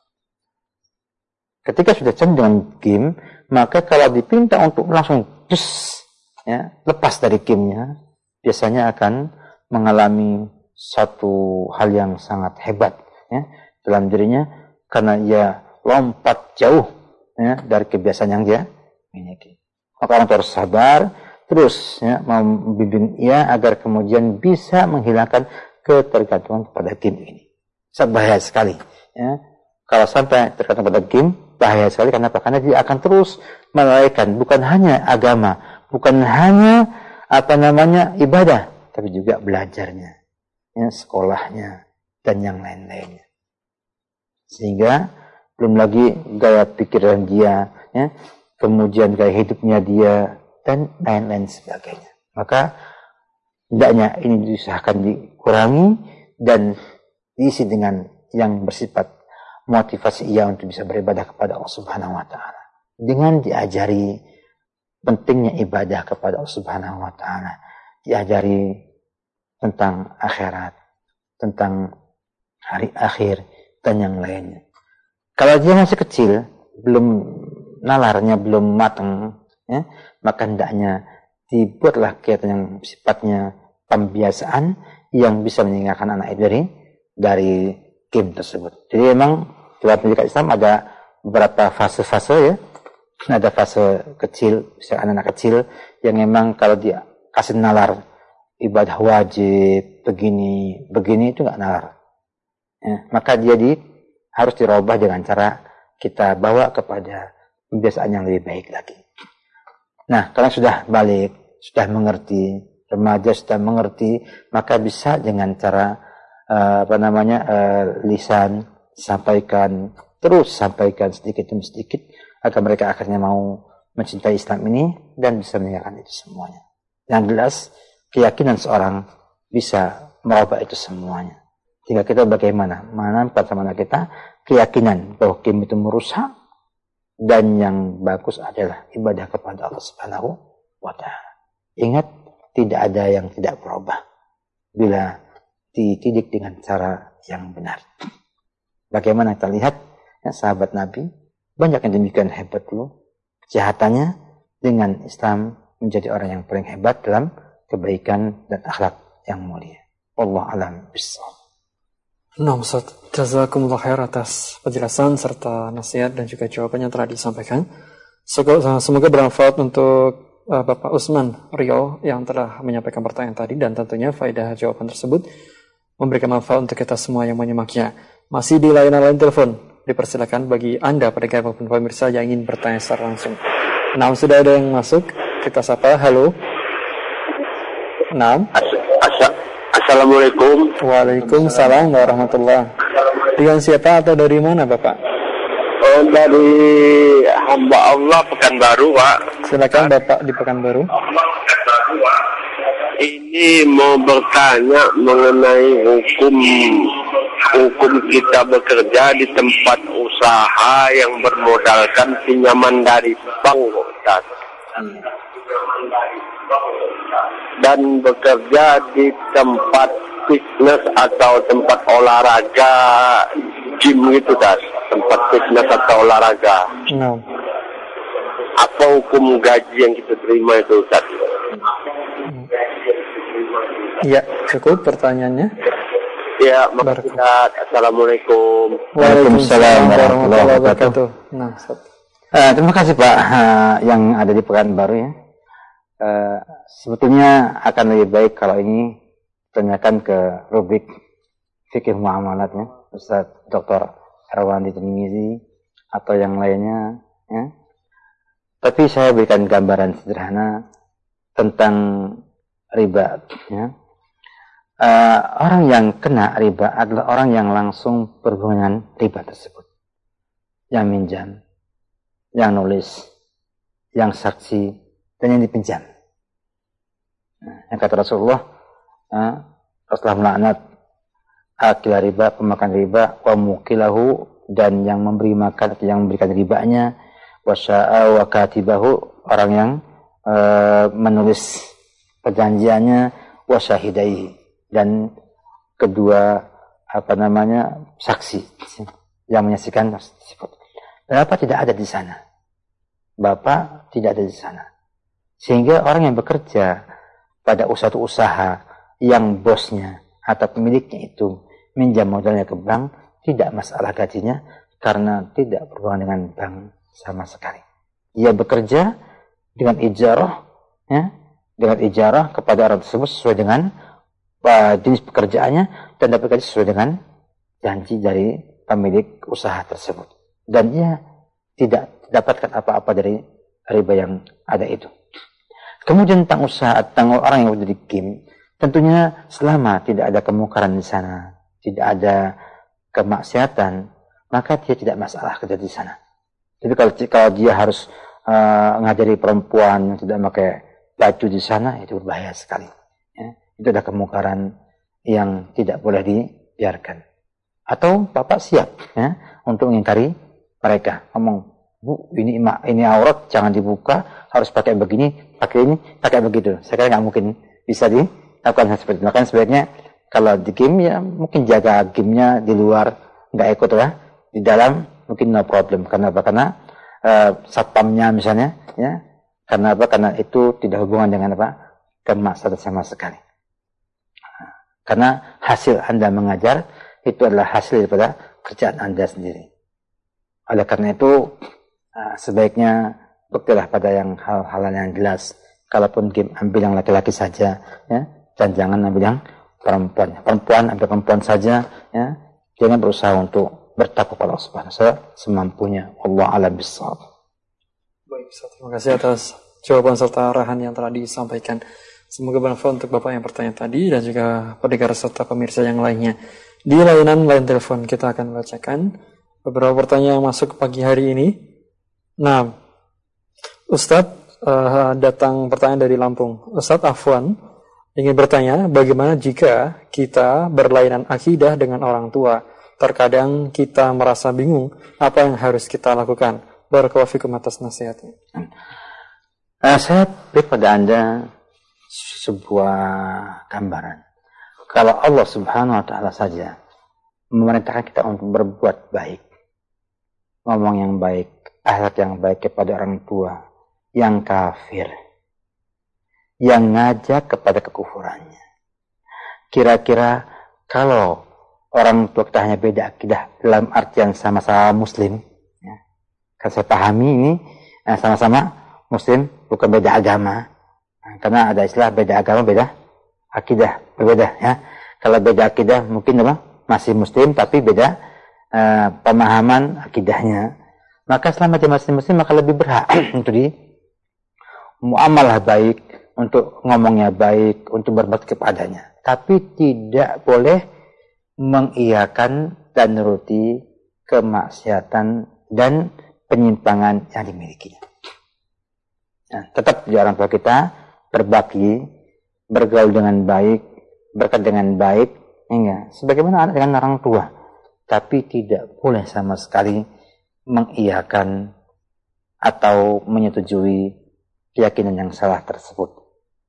Ketika sudah candu dengan game, maka kalau dipinta untuk langsung just, ya, lepas dari gamenya, biasanya akan mengalami satu hal yang sangat hebat, ya, dalam dirinya, karena ia lompat jauh, ya, dari kebiasaan yang dia miliki. Maka orang harus sabar, terus, ya, membimbing ia agar kemudian bisa menghilangkan ketergantungan pada game ini. Sangat bahaya sekali, ya. Kalau sampai tergantung pada game, bahaya sekali. Karena apa? Karena dia akan terus melalaikan bukan hanya agama, bukan hanya apa namanya ibadah, tapi juga belajarnya, ya, sekolahnya, dan yang lain-lainnya. Sehingga belum lagi gaya pikiran dia, ya, kemudian gaya hidupnya dia, dan lain-lain sebagainya. Maka hendaknya ini diusahakan dikurangi dan diisi dengan yang bersifat motivasi ia untuk bisa beribadah kepada Allah Subhanahu wa taala. Dengan diajari pentingnya ibadah kepada Allah Subhanahu wa taala, diajari tentang akhirat, tentang hari akhir dan yang lainnya. Kalau dia masih kecil, belum nalarnya belum matang, ya, maka hendaknya dibuatlah kegiatan yang sifatnya pembiasaan yang bisa meninggalkan anak itu dari dari game tersebut. Jadi memang dalam pendidikan Islam ada beberapa fase-fase, ya. Ada fase kecil, misalnya anak-anak kecil yang memang kalau dia kasih nalar ibadah wajib begini, begini itu nggak nalar. Ya, maka dia di, harus dirubah dengan cara kita bawa kepada kebiasaan yang lebih baik lagi. Nah, kalau sudah balik, sudah mengerti, remaja sudah mengerti, maka bisa dengan cara uh, apa namanya uh, lisan sampaikan, terus sampaikan sedikit demi sedikit agar mereka akhirnya mau mencintai Islam ini dan bisa meninggalkan itu semuanya. Yang jelas keyakinan seorang bisa merubah itu semuanya. Tinggal kita bagaimana menanamkan sama anak kita keyakinan bahwa game itu merusak, dan yang bagus adalah ibadah kepada Allah Subhanahu wa Ta'ala. Ingat, tidak ada yang tidak berubah bila dididik dengan cara yang benar. Bagaimana kita lihat ya, sahabat Nabi banyak yang demikian hebat dulu kejahatannya, dengan Islam menjadi orang yang paling hebat dalam kebaikan dan akhlak yang mulia. Allah alam bissawab. Nah, Ustaz, jazakumullah khair atas penjelasan serta nasihat dan juga jawaban yang telah disampaikan. Semoga, semoga bermanfaat untuk uh, Bapak Usman Rio yang telah menyampaikan pertanyaan tadi, dan tentunya faedah jawaban tersebut memberikan manfaat untuk kita semua yang menyimaknya. Masih di layanan telepon, dipersilakan bagi Anda pendengar maupun pemirsa yang ingin bertanya secara langsung. Nah, sudah ada yang masuk, kita sapa. Halo. Nah. Assalamualaikum. Waalaikumsalam warahmatullahi. Dengan siapa atau dari mana, Bapak? Oh, dari hamba Allah Pekanbaru, Pak. Silakan Bapak di Pekanbaru. Ini mau bertanya mengenai hukum hukum kita bekerja di tempat usaha yang bermodalkan pinjaman dari bank, Ustaz. Hmm. Dan bekerja di tempat fitness atau tempat olahraga, gym gitu, Tas. Tempat fitness atau olahraga. No. Apa hukum gaji yang kita terima itu, Ustaz? Iya, cukup pertanyaannya. Ya, makasih. Assalamualaikum. Waalaikumsalam warahmatullahi wabarakatuh. Nah, uh, terima kasih Pak uh, yang ada di Pekanbaru ya. Uh, sebetulnya akan lebih baik kalau ini tanyakan ke rubrik fikih muamalatnya Ustaz Doktor Erwandi Tirmizi atau yang lainnya ya. Tapi saya berikan gambaran sederhana tentang riba ya. Uh, orang yang kena riba adalah orang yang langsung berhubungan riba tersebut, yang minjam, yang nulis, yang saksi, dan yang dipinjam. Nah, yang kata Rasulullah, uh, Rasulullah melaknat akil riba, pemakan riba, wa mukilahu, dan yang memberi makan atau yang memberikan ribanya, wa sya'a wa katibahu, orang yang uh, menulis perjanjiannya, wa syahidaihi, dan kedua apa namanya saksi yang menyaksikan tersebut. Kenapa tidak ada di sana? Bapak tidak ada di sana. Sehingga orang yang bekerja pada suatu usaha yang bosnya atau pemiliknya itu minjam modalnya ke bank, tidak masalah gajinya karena tidak berhubungan dengan bank sama sekali. Dia bekerja dengan ijarah, ya, dengan ijarah kepada orang tersebut sesuai dengan uh, jenis pekerjaannya dan dapat gaji sesuai dengan janji dari pemilik usaha tersebut. Dan dia tidak dapatkan apa-apa dari riba yang ada itu. Kemudian tentang usaha, tentang orang yang udah di game, tentunya selama tidak ada kemungkaran di sana, tidak ada kemaksiatan, maka dia tidak masalah kerja di sana. Jadi kalau, kalau dia harus uh, ngajari perempuan yang tidak pakai baju di sana, itu berbahaya sekali. Ya. Itu ada kemungkaran yang tidak boleh dibiarkan. Atau bapak siap ya, untuk mengingkari mereka, ngomong, Bu, ini ini aurat, jangan dibuka, harus pakai begini, pakai ini, pakai begitu. Saya kira nggak mungkin bisa dilakukan seperti itu. Makanya sebaiknya kalau di game ya mungkin jaga gamenya di luar, nggak ikut ya. Di dalam mungkin no problem. Karena apa? Karena uh, satpamnya misalnya, ya. Karena apa? Karena itu tidak hubungan dengan apa? Kemaksiatan sama sekali. Karena hasil Anda mengajar itu adalah hasil daripada kerjaan Anda sendiri. Oleh karena itu uh, sebaiknya bektilah pada yang hal-hal yang jelas. Kalaupun game ambil yang laki-laki saja, ya, dan jangan ambil yang perempuan. Perempuan ambil perempuan saja, ya. Jangan berusaha untuk bertakwa kepada Allah Subhanahu wa taala semampunya. Allah a'lam bissawab. Baik, terima kasih atas jawaban serta arahan yang telah disampaikan. Semoga bermanfaat untuk Bapak yang bertanya tadi dan juga pendengar serta pemirsa yang lainnya. Di layanan line telepon kita akan bacakan beberapa pertanyaan yang masuk pagi hari ini. Nah, Ustadz, uh, datang pertanyaan dari Lampung. Ustadz Afwan ingin bertanya, bagaimana jika kita berlainan akidah dengan orang tua? Terkadang kita merasa bingung apa yang harus kita lakukan. Barakallahu fikum atas nasihatnya. Uh, saya beri pada Anda sebuah gambaran. Kalau Allah Subhanahu wa Ta'ala saja memerintahkan kita untuk berbuat baik, ngomong yang baik, akhlak yang baik kepada orang tua yang kafir, yang ngajak kepada kekufurannya. Kira-kira kalau orang tua kita hanya beda akidah dalam artian sama-sama muslim, ya, kan saya pahami ini eh, sama-sama muslim, bukan beda agama, nah, karena ada istilah beda agama beda akidah, berbeda ya. Kalau beda akidah mungkin apa? Masih muslim tapi beda uh, pemahaman akidahnya, maka selama dia masih muslim maka lebih berhak untuk di muamalah baik, untuk ngomongnya baik, untuk berbakti kepadanya, tapi tidak boleh mengiyakan dan nuruti kemaksiatan dan penyimpangan yang dimilikinya. Nah, tetap di orang tua kita berbakti, bergaul dengan baik, berkat dengan baik, enggak, sebagaimana anak dengan orang tua, tapi tidak boleh sama sekali mengiyakan atau menyetujui keyakinan yang salah tersebut.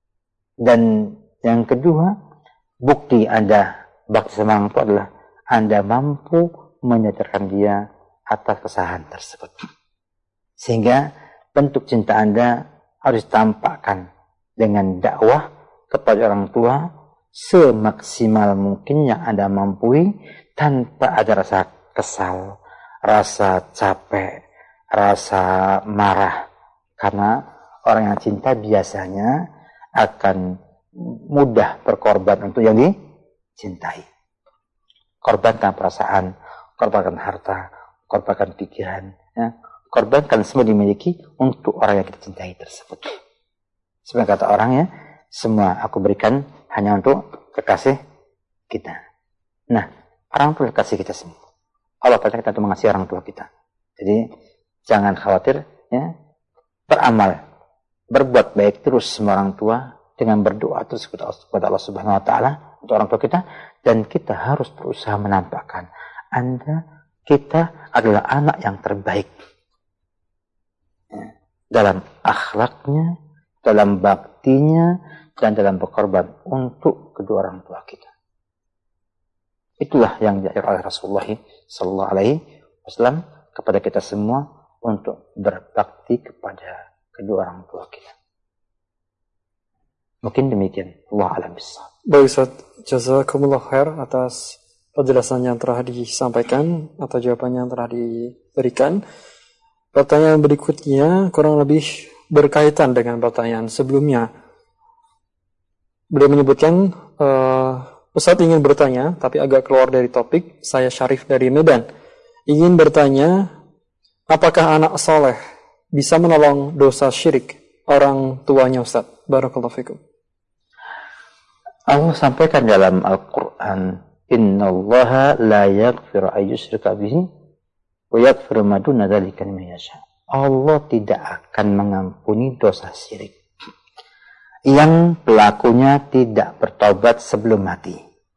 Dan yang kedua, bukti Anda bakti sama orang tua adalah Anda mampu menyadarkan dia atas kesalahan tersebut. Sehingga bentuk cinta Anda harus ditampakkan dengan dakwah kepada orang tua semaksimal mungkin yang Anda mampu, tanpa ada rasa kesal, rasa capek, rasa marah. Karena orang yang cinta biasanya akan mudah berkorban untuk yang dicintai. Korbankan perasaan, korbankan harta, korbankan pikiran, ya. Korbankan semua dimiliki untuk orang yang kita cintai tersebut. Sebenarnya kata orangnya, semua aku berikan hanya untuk kekasih kita. Nah, orang tua kekasih kita semua. Allah perintah kita untuk mengasihi orang tua kita. Jadi jangan khawatir, ya. Beramal, berbuat baik terus sama orang tua dengan berdoa terus kepada Allah Subhanahu Wa Taala untuk orang tua kita, dan kita harus berusaha menampakkan Anda kita adalah anak yang terbaik, ya, dalam akhlaknya, dalam baktinya, dan dalam berkorban untuk kedua orang tua kita. Itulah yang diajarkan oleh Rasulullah Sallallahu Alaihi Wasallam kepada kita semua untuk berbakti kepada kedua orang tua kita. Mungkin demikian. Allah alam bissawab. Baik Ustaz, jazakumullah khair atas penjelasan yang telah disampaikan atau jawaban yang telah diberikan. Pertanyaan berikutnya kurang lebih berkaitan dengan pertanyaan sebelumnya. Beliau menyebutkan, uh, Ustadz ingin bertanya, tapi agak keluar dari topik. Saya Syarif dari Medan. Ingin bertanya, apakah anak soleh bisa menolong dosa syirik orang tuanya Ustadz? Barakallahu fikum. Allah sampaikan dalam Al-Quran, Innallaha la yaghfiru ayyushrika bihi wa yaghfiru ma duna dzalika liman yasha. Allah tidak akan mengampuni dosa syirik yang pelakunya tidak bertobat sebelum mati.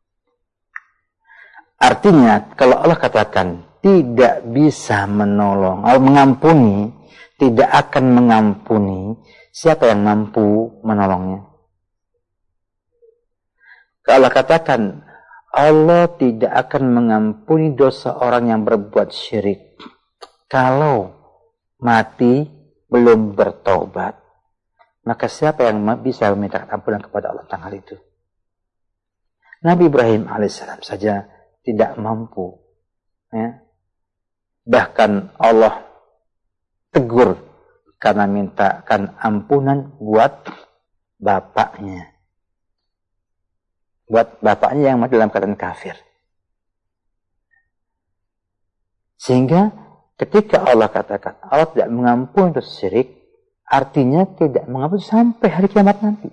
Artinya, kalau Allah katakan tidak bisa menolong atau mengampuni, tidak akan mengampuni, siapa yang mampu menolongnya? Kalau Allah katakan Allah tidak akan mengampuni dosa orang yang berbuat syirik kalau mati belum bertobat, maka siapa yang bisa meminta ampunan kepada Allah tentang hal itu? Nabi Ibrahim alaihissalam saja tidak mampu, ya. Bahkan Allah tegur karena mintakan ampunan buat bapaknya, buat bapaknya yang mati dalam keadaan kafir. Sehingga ketika Allah katakan Allah tidak mengampuni dosa syirik, artinya tidak mengampuni sampai hari kiamat nanti.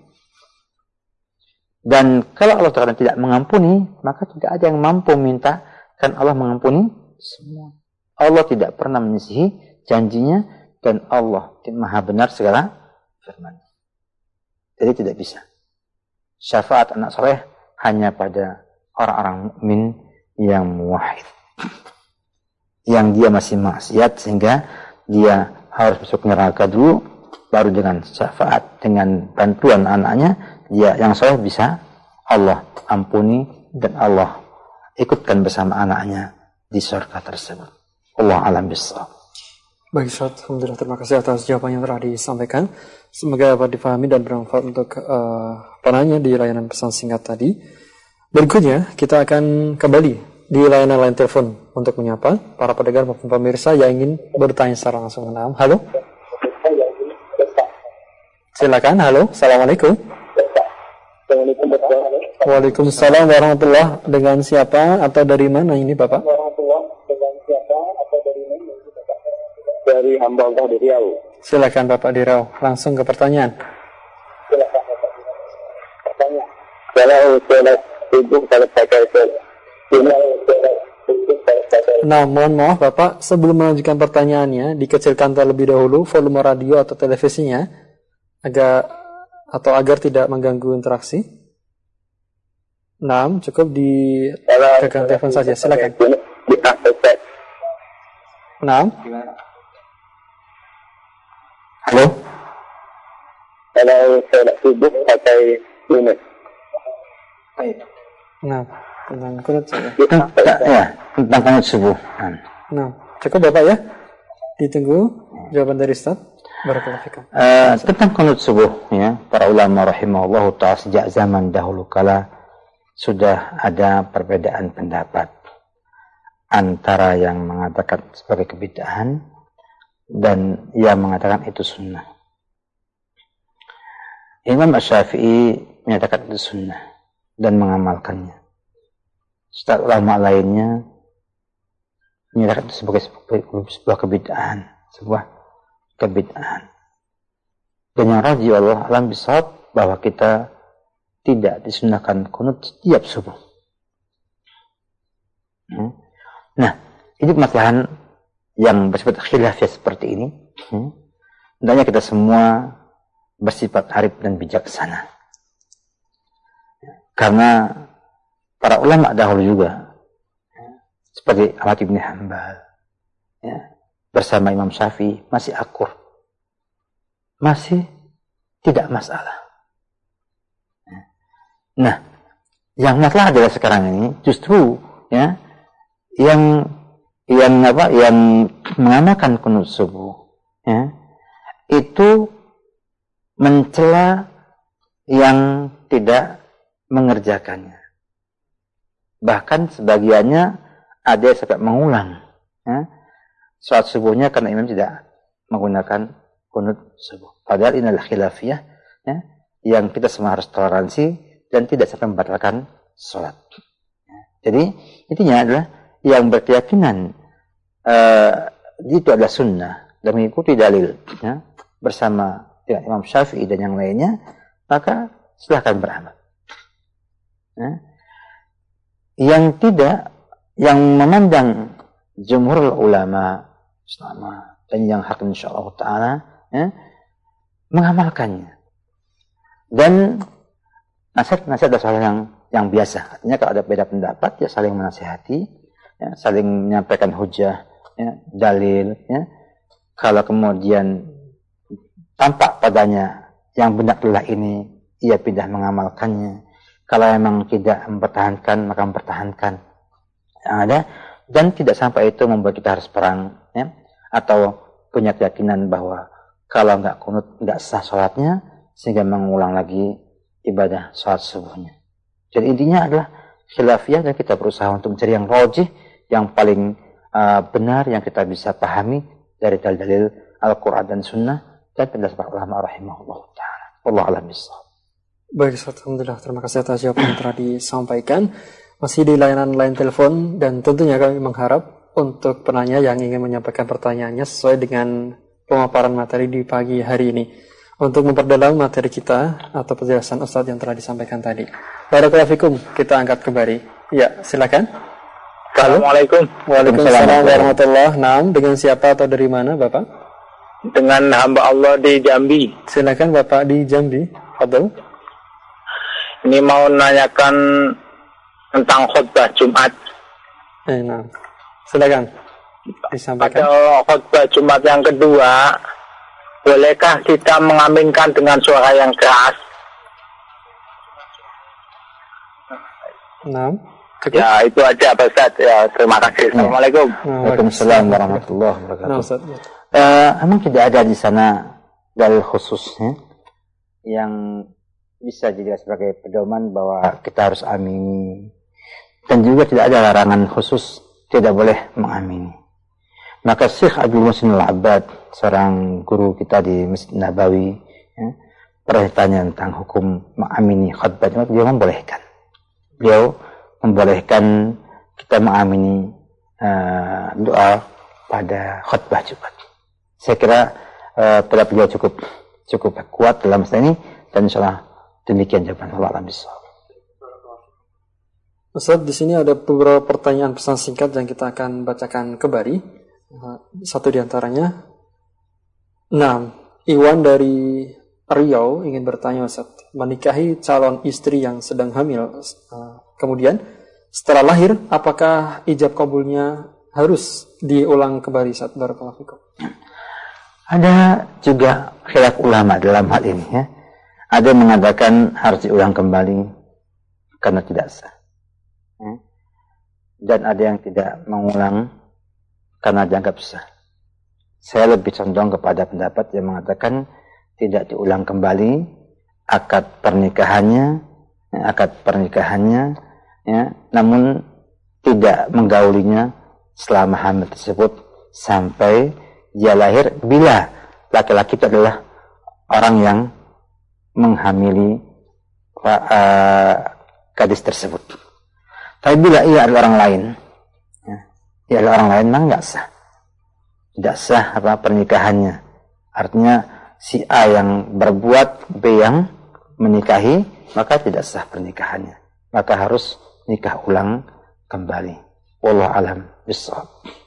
Dan kalau Allah Ta'ala tidak mengampuni, maka tidak ada yang mampu minta kan Allah mengampuni semua. Allah tidak pernah menyisihi janjinya, dan Allah maha benar segala firman. Jadi tidak bisa. Syafaat anak soleh hanya pada orang-orang mukmin yang muwahhid, yang dia masih maksiat sehingga dia harus masuk neraka dulu, baru dengan syafaat, dengan bantuan anaknya, dia yang soleh bisa Allah ampuni dan Allah ikutkan bersama anaknya di surga tersebut. Allah alam bissawab. Baik Ustaz, alhamdulillah, terima kasih atas jawaban yang telah disampaikan. Semoga dapat difahami dan bermanfaat untuk uh, penanya di layanan pesan singkat tadi. Berikutnya kita akan kembali di layanan line telepon untuk menyapa para pendengar maupun pemirsa yang ingin bertanya secara langsung. Halo. Silakan. Halo. Assalamualaikum. Waalaikumsalam warahmatullah. Dengan siapa atau dari mana ini Bapak? Dari hamba Allah di Riau. Silakan Bapak di Riau. Langsung ke pertanyaan. Silakan Bapak di Riau. Pertanyaan. Kalau sholat subuh kalau pakai Nah, mohon maaf Bapak, sebelum melanjutkan pertanyaannya, dikecilkan terlebih dahulu volume radio atau televisinya agak atau agar tidak mengganggu interaksi. Nah, cukup di tekan telepon saja. Silakan. Nah. Halo. Kalau sholat subuh pakai kunut. Baik. Nah, tentang kunut saja. Ya, tentang kunut subuh. Nah, cukup Bapak ya. Ditunggu jawaban dari Ustaz. Barakallahu fikum. Uh, tentang kunut subuh, ya, para ulama rahimahullah ta'ala sejak zaman dahulu kala sudah ada perbedaan pendapat antara yang mengatakan sebagai kebid'ahan dan yang mengatakan itu sunnah. Imam Asy-Syafi'i menyatakan itu sunnah dan mengamalkannya. Ustaz ulama lainnya menyatakan itu sebagai sebuah kebid'ahan, sebuah kebid'ahan. Dan yang rajih Allah alam bisawab bahwa kita tidak disunahkan kunut setiap subuh. Nah, ini permasalahan yang bersifat khilafiyah seperti ini. Hendaknya kita semua bersifat arif dan bijaksana. Karena para ulama dahulu juga, seperti Ahmad bin Hanbal, ya, bersama Imam Syafi'i masih akur, masih tidak masalah. Nah, yang masalah adalah sekarang ini justru ya yang yang apa yang mengamalkan kunut subuh ya itu mencela yang tidak mengerjakannya. Bahkan sebagiannya ada yang sampai mengulang ya salat subuhnya karena imam tidak menggunakan kunut subuh. Padahal inilah khilafiyah ya yang kita semua harus toleransi dan tidak sampai membatalkan sholat. Jadi intinya adalah yang berkeyakinan uh, itu adalah sunnah dan mengikuti dalil ya, bersama ya, Imam Syafi'i dan yang lainnya, maka silahkan beramal. Ya. Yang tidak, yang memandang jumhur ulama selama dan yang hak insyaallah taala ya, mengamalkannya. Dan nasihat-nasihat adalah hal yang yang biasa. Artinya kalau ada beda pendapat, ya saling menasihati, ya, saling menyampaikan hujah, ya, dalil. Ya. Kalau kemudian tampak padanya yang benar adalah ini, ia pindah mengamalkannya. Kalau memang tidak mempertahankan, maka mempertahankan yang ada. Dan tidak sampai itu membuat kita harus perang, ya, atau punya keyakinan bahwa kalau nggak kunut nggak sah sholatnya, sehingga mengulang lagi ibadah sholat subuhnya. Jadi intinya adalah khilafiyah dan kita berusaha untuk mencari yang rajih, yang paling uh, benar yang kita bisa pahami dari dalil-dalil Al-Quran dan Sunnah dan pendapat ulama rahimahullah ta'ala. Wallahu a'lam bishawab. Baik, alhamdulillah, terima kasih atas jawaban yang telah disampaikan. Masih di layanan line telepon dan tentunya kami mengharap untuk penanya yang ingin menyampaikan pertanyaannya sesuai dengan pemaparan materi di pagi hari ini. Untuk memperdalam materi kita atau penjelasan Ustadz yang telah disampaikan tadi. Barakallahu fikum, kita angkat kembali. Ya, silakan. Assalamualaikum. Waalaikumsalam warahmatullahi wabarakatuh. Naam, dengan siapa atau dari mana, Bapak? Dengan hamba Allah di Jambi. Silakan Bapak di Jambi. Fadhil. Ini mau nanyakan tentang khutbah Jumat. Eh, nah. Silakan disampaikan. Pada khutbah Jumat yang kedua, bolehkah kita mengaminkan dengan suara yang keras? Nah, ya itu aja Pak Ustaz. Ya, terima kasih. Assalamualaikum. Waalaikumsalam warahmatullahi wabarakatuh. Nah, Ustaz. Uh, emang tidak ada di sana dalil khususnya yang bisa jadi sebagai pedoman bahwa kita harus amini, dan juga tidak ada larangan khusus tidak boleh mengamini. Maka Syekh Abdul Muhsin Al-Abbad, seorang guru kita di Masjid Nabawi, ya, pernah ditanya tentang hukum mengamini khutbah Jumat, beliau membolehkan. Beliau membolehkan kita mengamini uh, doa pada khutbah Jumat. Saya kira uh, pendapat beliau cukup cukup kuat dalam masalah ini, dan insyaallah demikian jawaban Allah alam bisawab. Ustaz, di sini ada beberapa pertanyaan pesan singkat yang kita akan bacakan kembali. Satu di antaranya, nah, Iwan dari Riau ingin bertanya, Ustaz, menikahi calon istri yang sedang hamil, kemudian setelah lahir, apakah ijab kabulnya harus diulang kembali, Ustaz? Barakallahu fikum. Ada juga khilaf ulama dalam hal ini, ya. Ada yang mengatakan harus diulang kembali karena tidak sah, ya. Dan ada yang tidak mengulang karena dianggap sah. Saya lebih condong kepada pendapat yang mengatakan tidak diulang kembali akad pernikahannya, ya, akad pernikahannya, ya, namun tidak menggaulinya selama hamil tersebut sampai dia lahir, bila laki-laki itu adalah orang yang menghamili uh, gadis tersebut. Tapi bila ia adalah orang lain, ya, ia adalah orang lain, memang nggak sah, tidak sah apa pernikahannya. Artinya si A yang berbuat, B yang menikahi, maka tidak sah pernikahannya, maka harus nikah ulang kembali. Wallahu a'lam bishawab.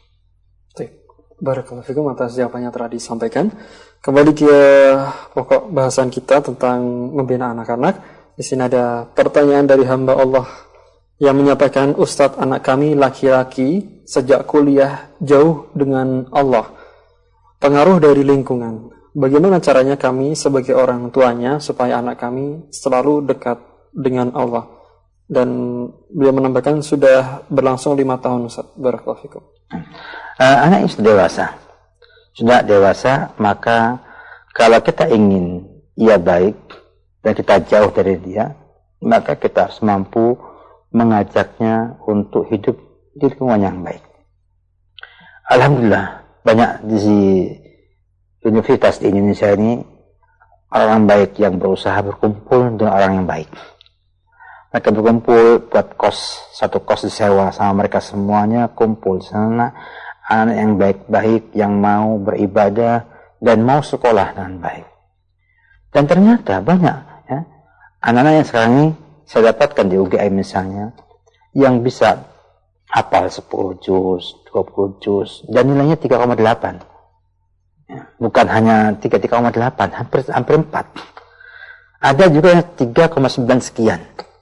Barakallahu fikum atas jawabannya telah disampaikan. Kembali ke pokok bahasan kita tentang membina anak-anak. Di sini ada pertanyaan dari hamba Allah yang menyampaikan, Ustadz, anak kami laki-laki sejak kuliah jauh dengan Allah. Pengaruh dari lingkungan. Bagaimana caranya kami sebagai orang tuanya supaya anak kami selalu dekat dengan Allah? Dan beliau menambahkan sudah berlangsung lima tahun, Ustadz. Barakallahu fikum. Uh, anak ini sudah dewasa, sudah dewasa, maka kalau kita ingin ia baik dan kita jauh dari dia, maka kita harus mampu mengajaknya untuk hidup di lingkungan yang baik. Alhamdulillah, banyak di universitas di Indonesia ini orang baik yang berusaha berkumpul dengan orang yang baik. Mereka berkumpul buat kos, satu kos disewa sama mereka semuanya, kumpul di sana. Anak yang baik-baik, yang mau beribadah dan mau sekolah dengan baik. Dan ternyata banyak, ya, anak-anak yang sekarang ini saya dapatkan di U G I misalnya, yang bisa hafal sepuluh juz, dua puluh juz, dan nilainya tiga koma delapan. Ya, bukan hanya tiga koma delapan, hampir hampir empat. Ada juga yang tiga koma sembilan sekian.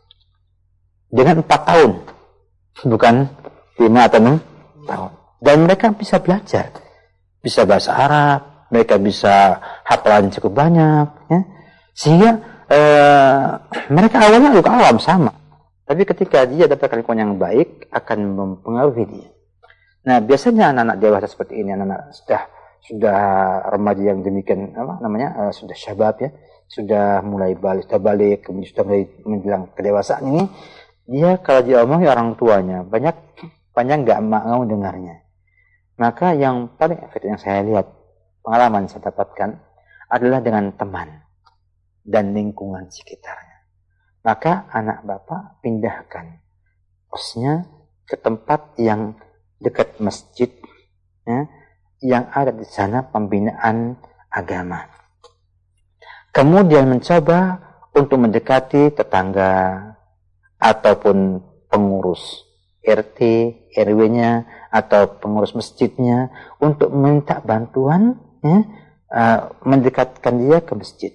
Dengan empat tahun, bukan lima atau enam tahun. Dan mereka bisa belajar, bisa bahasa Arab, mereka bisa hafalan cukup banyak, ya. Sehingga eh, mereka awalnya juga awam sama, tapi ketika dia dapatkan lingkungan yang baik akan mempengaruhi dia. Nah, biasanya anak-anak dewasa seperti ini, anak-anak sudah sudah remaja yang demikian apa namanya uh, sudah syabab, ya, sudah mulai balik, sudah balik, kemudian sudah mulai menjelang kedewasaan ini, dia kalau diomongi orang tuanya banyak banyak nggak mau dengarnya. Maka yang paling efektif yang saya lihat, pengalaman saya dapatkan, adalah dengan teman dan lingkungan sekitarnya. Maka anak bapak pindahkan kosnya ke tempat yang dekat masjid, ya, yang ada di sana pembinaan agama. Kemudian mencoba untuk mendekati tetangga ataupun pengurus R T, R W-nya atau pengurus masjidnya untuk minta bantuan, ya, uh, mendekatkan dia ke masjid.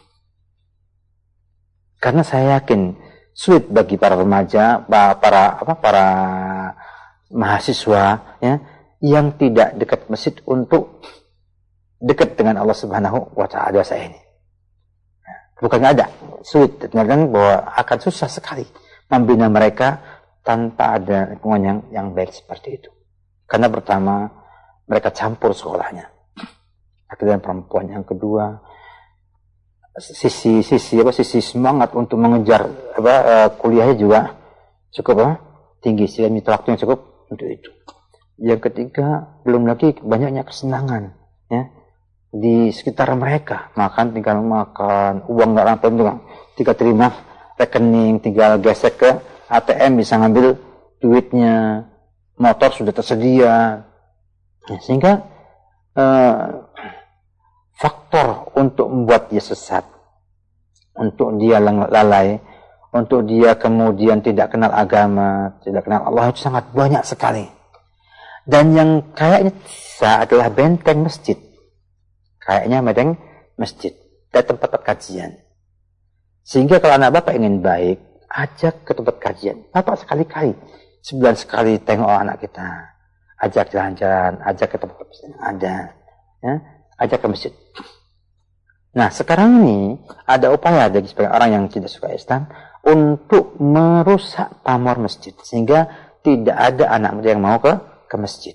Karena saya yakin sulit bagi para remaja, para apa, para mahasiswa, ya, yang tidak dekat masjid untuk dekat dengan Allah Subhanahu wa Ta'ala saya ini. Bukannya ada, sulit, dan bahwa akan susah sekali membina mereka tanpa ada lingkungan yang yang baik seperti itu. Karena pertama, mereka campur sekolahnya. Laki-laki dan perempuan. Yang kedua, sisi sisi apa sisi semangat untuk mengejar apa uh, kuliahnya juga cukup apa, tinggi, sehingga minta waktu yang cukup untuk itu. Yang ketiga, belum lagi banyaknya kesenangan, ya, di sekitar mereka. Makan tinggal makan, uang nggak rampung juga, tinggal terima rekening, tinggal gesek ke A T M bisa ngambil duitnya, motor sudah tersedia, ya, sehingga uh, faktor untuk membuat dia sesat, untuk dia lalai, untuk dia kemudian tidak kenal agama, tidak kenal Allah, itu sangat banyak sekali. Dan yang kayaknya adalah benteng masjid. Kayaknya benteng masjid dan tempat kajian. Sehingga kalau anak bapak ingin baik, ajak ke tempat kajian. Bapak sekali-kali, sebulan sekali tengok anak kita. Ajak jalan-jalan, ajak ke tempat yang ada. Ya, ajak ke masjid. Nah, sekarang ini ada upaya bagi sebagian orang yang tidak suka Islam untuk merusak pamor masjid. Sehingga tidak ada anak muda yang mau ke ke masjid.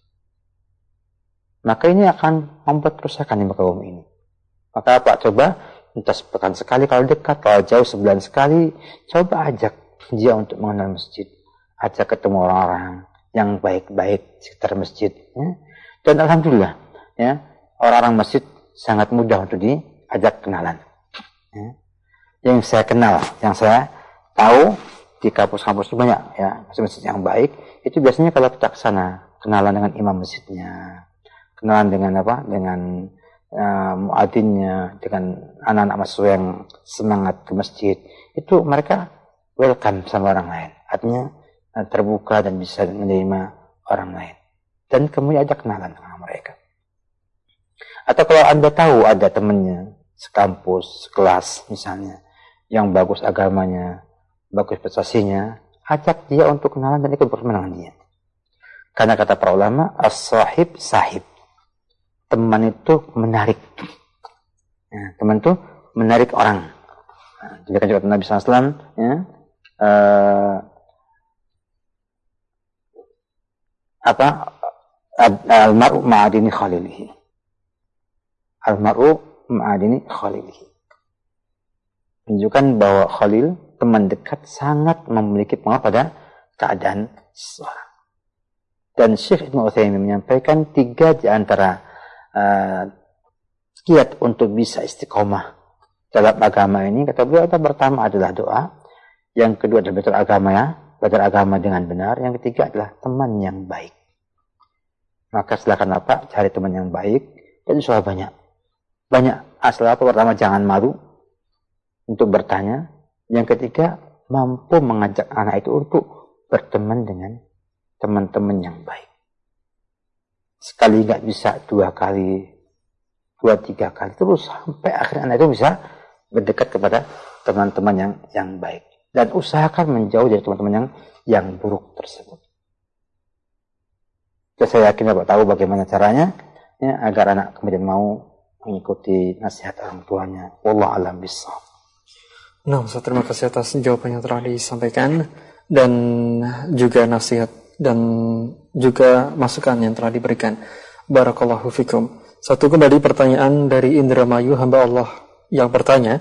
Maka ini akan membuat kerusakan di muka bumi ini. Maka Pak coba entah sepekan sekali kalau dekat, kalau jauh sebulan sekali, coba ajak dia untuk mengenal masjid, ajak ketemu orang-orang yang baik-baik sekitar masjid. Ya. Dan alhamdulillah, ya, orang-orang masjid sangat mudah untuk diajak kenalan. Ya. Yang saya kenal, yang saya tahu di kampus-kampus itu banyak, ya, masjid-masjid yang baik. Itu biasanya kalau kita ke sana, kenalan dengan imam masjidnya, kenalan dengan apa, dengan uh, muadzinnya, dengan anak-anak mahasiswa yang semangat ke masjid, itu mereka welcome sama orang lain, artinya uh, terbuka dan bisa menerima orang lain, dan kemudian ajak kenalan dengan mereka. Atau kalau Anda tahu ada temannya sekampus, sekelas misalnya, yang bagus agamanya, bagus prestasinya, ajak dia untuk kenalan dan ikut berteman dengan dia. Karena kata para ulama, as-sahib sahib. Teman itu menarik. Ya, teman itu menarik orang. Nah, jadi kan juga Nabi shallallahu alaihi wasallam, ya, uh, apa, al-mar'u ma'adini khalilihi. Al-mar'u ma'adini khalilihi. Menunjukkan bahwa khalil, teman dekat, sangat memiliki pengaruh pada keadaan seseorang. Dan Syekh Ibnu Utsaimin menyampaikan tiga di antara uh, kiat untuk bisa istiqomah dalam agama ini. Kata beliau, yang pertama adalah doa, yang kedua adalah belajar agama, ya, belajar agama dengan benar, yang ketiga adalah teman yang baik. Maka silakan Bapak cari teman yang baik, dan insya Allah banyak. Banyak. Asal apa? Pertama, jangan malu untuk bertanya. Yang ketiga, mampu mengajak anak itu untuk berteman dengan teman-teman yang baik. Sekali nggak bisa, dua kali, dua tiga kali, terus sampai akhirnya anak itu bisa berdekat kepada teman-teman yang yang baik. Dan usahakan menjauh dari teman-teman yang yang buruk tersebut. Dan saya yakin Bapak tahu bagaimana caranya, ya, agar anak kemudian mau mengikuti nasihat orang tuanya. Wallahu a'lam bishawab. Nah, Ustaz, terima kasih atas jawaban yang telah disampaikan dan juga nasihat dan juga masukan yang telah diberikan. Barakallahu fikum. Satu kembali pertanyaan dari Indramayu, hamba Allah yang bertanya.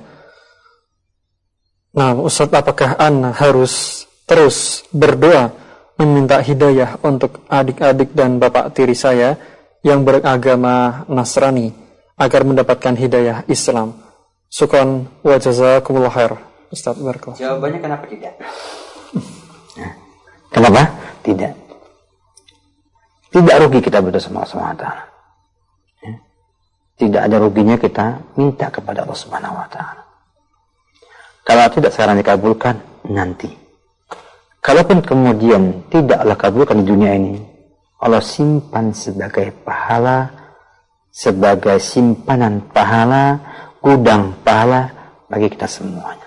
Nah, Ustaz, apakah Ana harus terus berdoa meminta hidayah untuk adik-adik dan bapak tiri saya yang beragama Nasrani agar mendapatkan hidayah Islam? Syukran wa jazakumullah khair. Ustaz, barakallahu. Jawabannya kenapa tidak? Kenapa? Tidak. Tidak rugi kita berdoa sama Allah subhanahu wa taala. Tidak ada ruginya kita minta kepada Allah Subhanahu wa taala. Kalau tidak sekarang dikabulkan, nanti. Kalaupun kemudian tidak Allah kabulkan di dunia ini, Allah simpan sebagai pahala, sebagai simpanan pahala, gudang pahala bagi kita semuanya.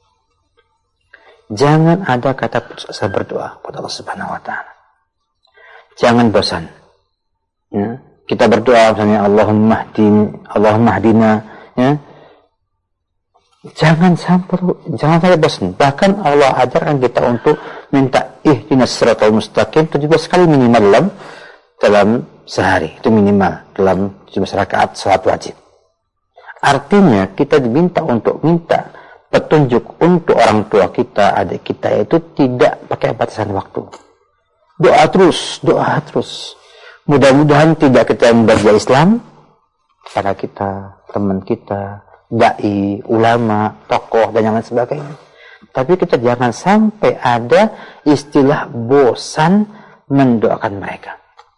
Jangan ada kata putus asa berdoa kepada Allah Subhanahu wa taala. Jangan bosan. Ya, kita berdoa misalnya Allahumma hdini, Allahumma hdina, ya. Jangan sampai jangan sampai bosan. Bahkan Allah ajarkan kita untuk minta ihdinas siratal mustaqim tujuh belas kali minimal dalam dalam sehari. Itu minimal dalam tujuh belas rakaat salat wajib. Artinya kita diminta untuk minta petunjuk untuk orang tua kita, adik kita, itu tidak pakai batasan waktu. Doa terus, doa terus. Mudah-mudahan tidak kita yang berbeda Islam pada kita, teman kita, dai, ulama, tokoh, dan yang lain sebagainya. Tapi kita jangan sampai ada istilah bosan mendoakan mereka.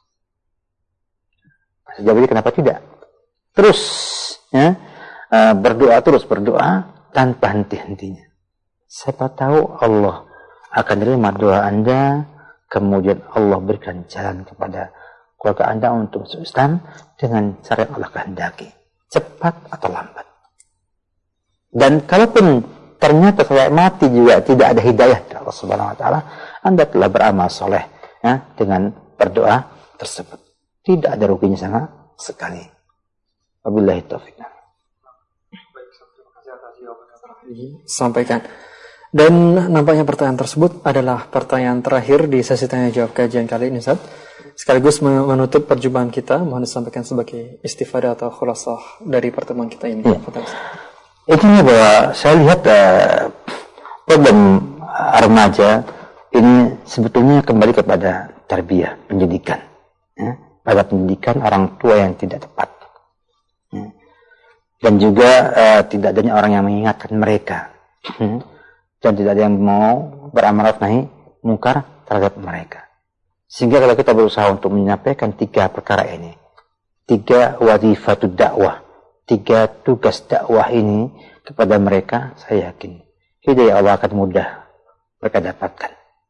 Sejauh ini kenapa tidak? Terus, ya, uh, berdoa terus, berdoa tanpa henti-hentinya. Siapa tahu Allah akan menerima doa Anda, kemudian Allah berikan jalan kepada keluarga Anda untuk masuk Islam dengan cara yang Allah kehendaki, cepat atau lambat. Dan kalaupun ternyata saya mati juga tidak ada hidayah dari Allah Subhanahu wa taala, Anda telah beramal soleh, ya, dengan berdoa tersebut. Tidak ada ruginya sama sekali. Wabillahi taufiq. Sampaikan. Dan nampaknya pertanyaan tersebut adalah pertanyaan terakhir di sesi tanya jawab kajian kali ini, Ustaz. Sekaligus menutup perjumpaan kita, mohon disampaikan sebagai istifadah atau khulasah dari pertemuan kita ini. Ya. Intinya bahwa saya lihat uh, problem remaja ini sebetulnya kembali kepada tarbiyah, pendidikan, ya, pada pendidikan orang tua yang tidak tepat, ya. Dan juga uh, tidak adanya orang yang mengingatkan mereka, ya, dan tidak ada yang mau beramal ma'ruf nahi mungkar terhadap mereka. Sehingga kalau kita berusaha untuk menyampaikan tiga perkara ini, tiga wazifatud dakwah, tiga tugas dakwah ini kepada mereka, saya yakin hidayah Allah akan mudah mereka dapatkan.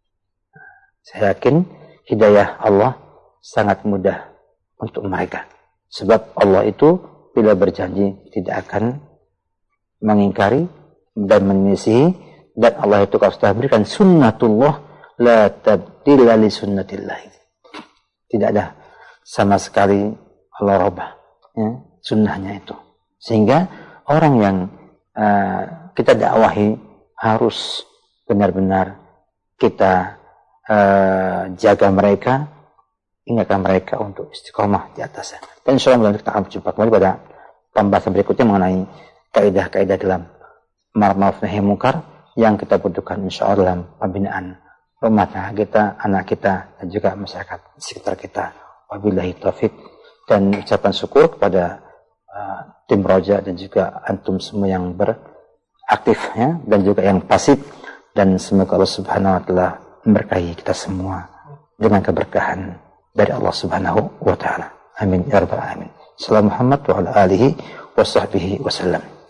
Saya yakin hidayah Allah sangat mudah untuk mereka. Sebab Allah itu bila berjanji tidak akan mengingkari dan menyisihi, dan Allah itu kalau sudah berikan sunnatullah la tabdila li sunnatillah. Tidak ada sama sekali Allah robah, ya, sunnahnya itu. Sehingga orang yang uh, kita dakwahi harus benar-benar kita uh, jaga mereka, ingatkan mereka untuk istiqomah di atasnya. Dan insya Allah kita akan berjumpa kembali pada pembahasan berikutnya mengenai kaidah-kaidah dalam ma'ruf nahi munkar yang kita butuhkan insya Allah dalam pembinaan rumah tangga kita, anak kita, dan juga masyarakat sekitar kita. Wabillahi taufik, dan ucapan syukur kepada uh, tim Roja dan juga antum semua yang beraktif, ya, dan juga yang pasif, dan semoga Allah Subhanahu wa taala memberkahi kita semua dengan keberkahan dari Allah Subhanahu wa taala. Amin ya rabbal alamin. Salam Muhammad wa ala alihi wa sahbihi wasallam.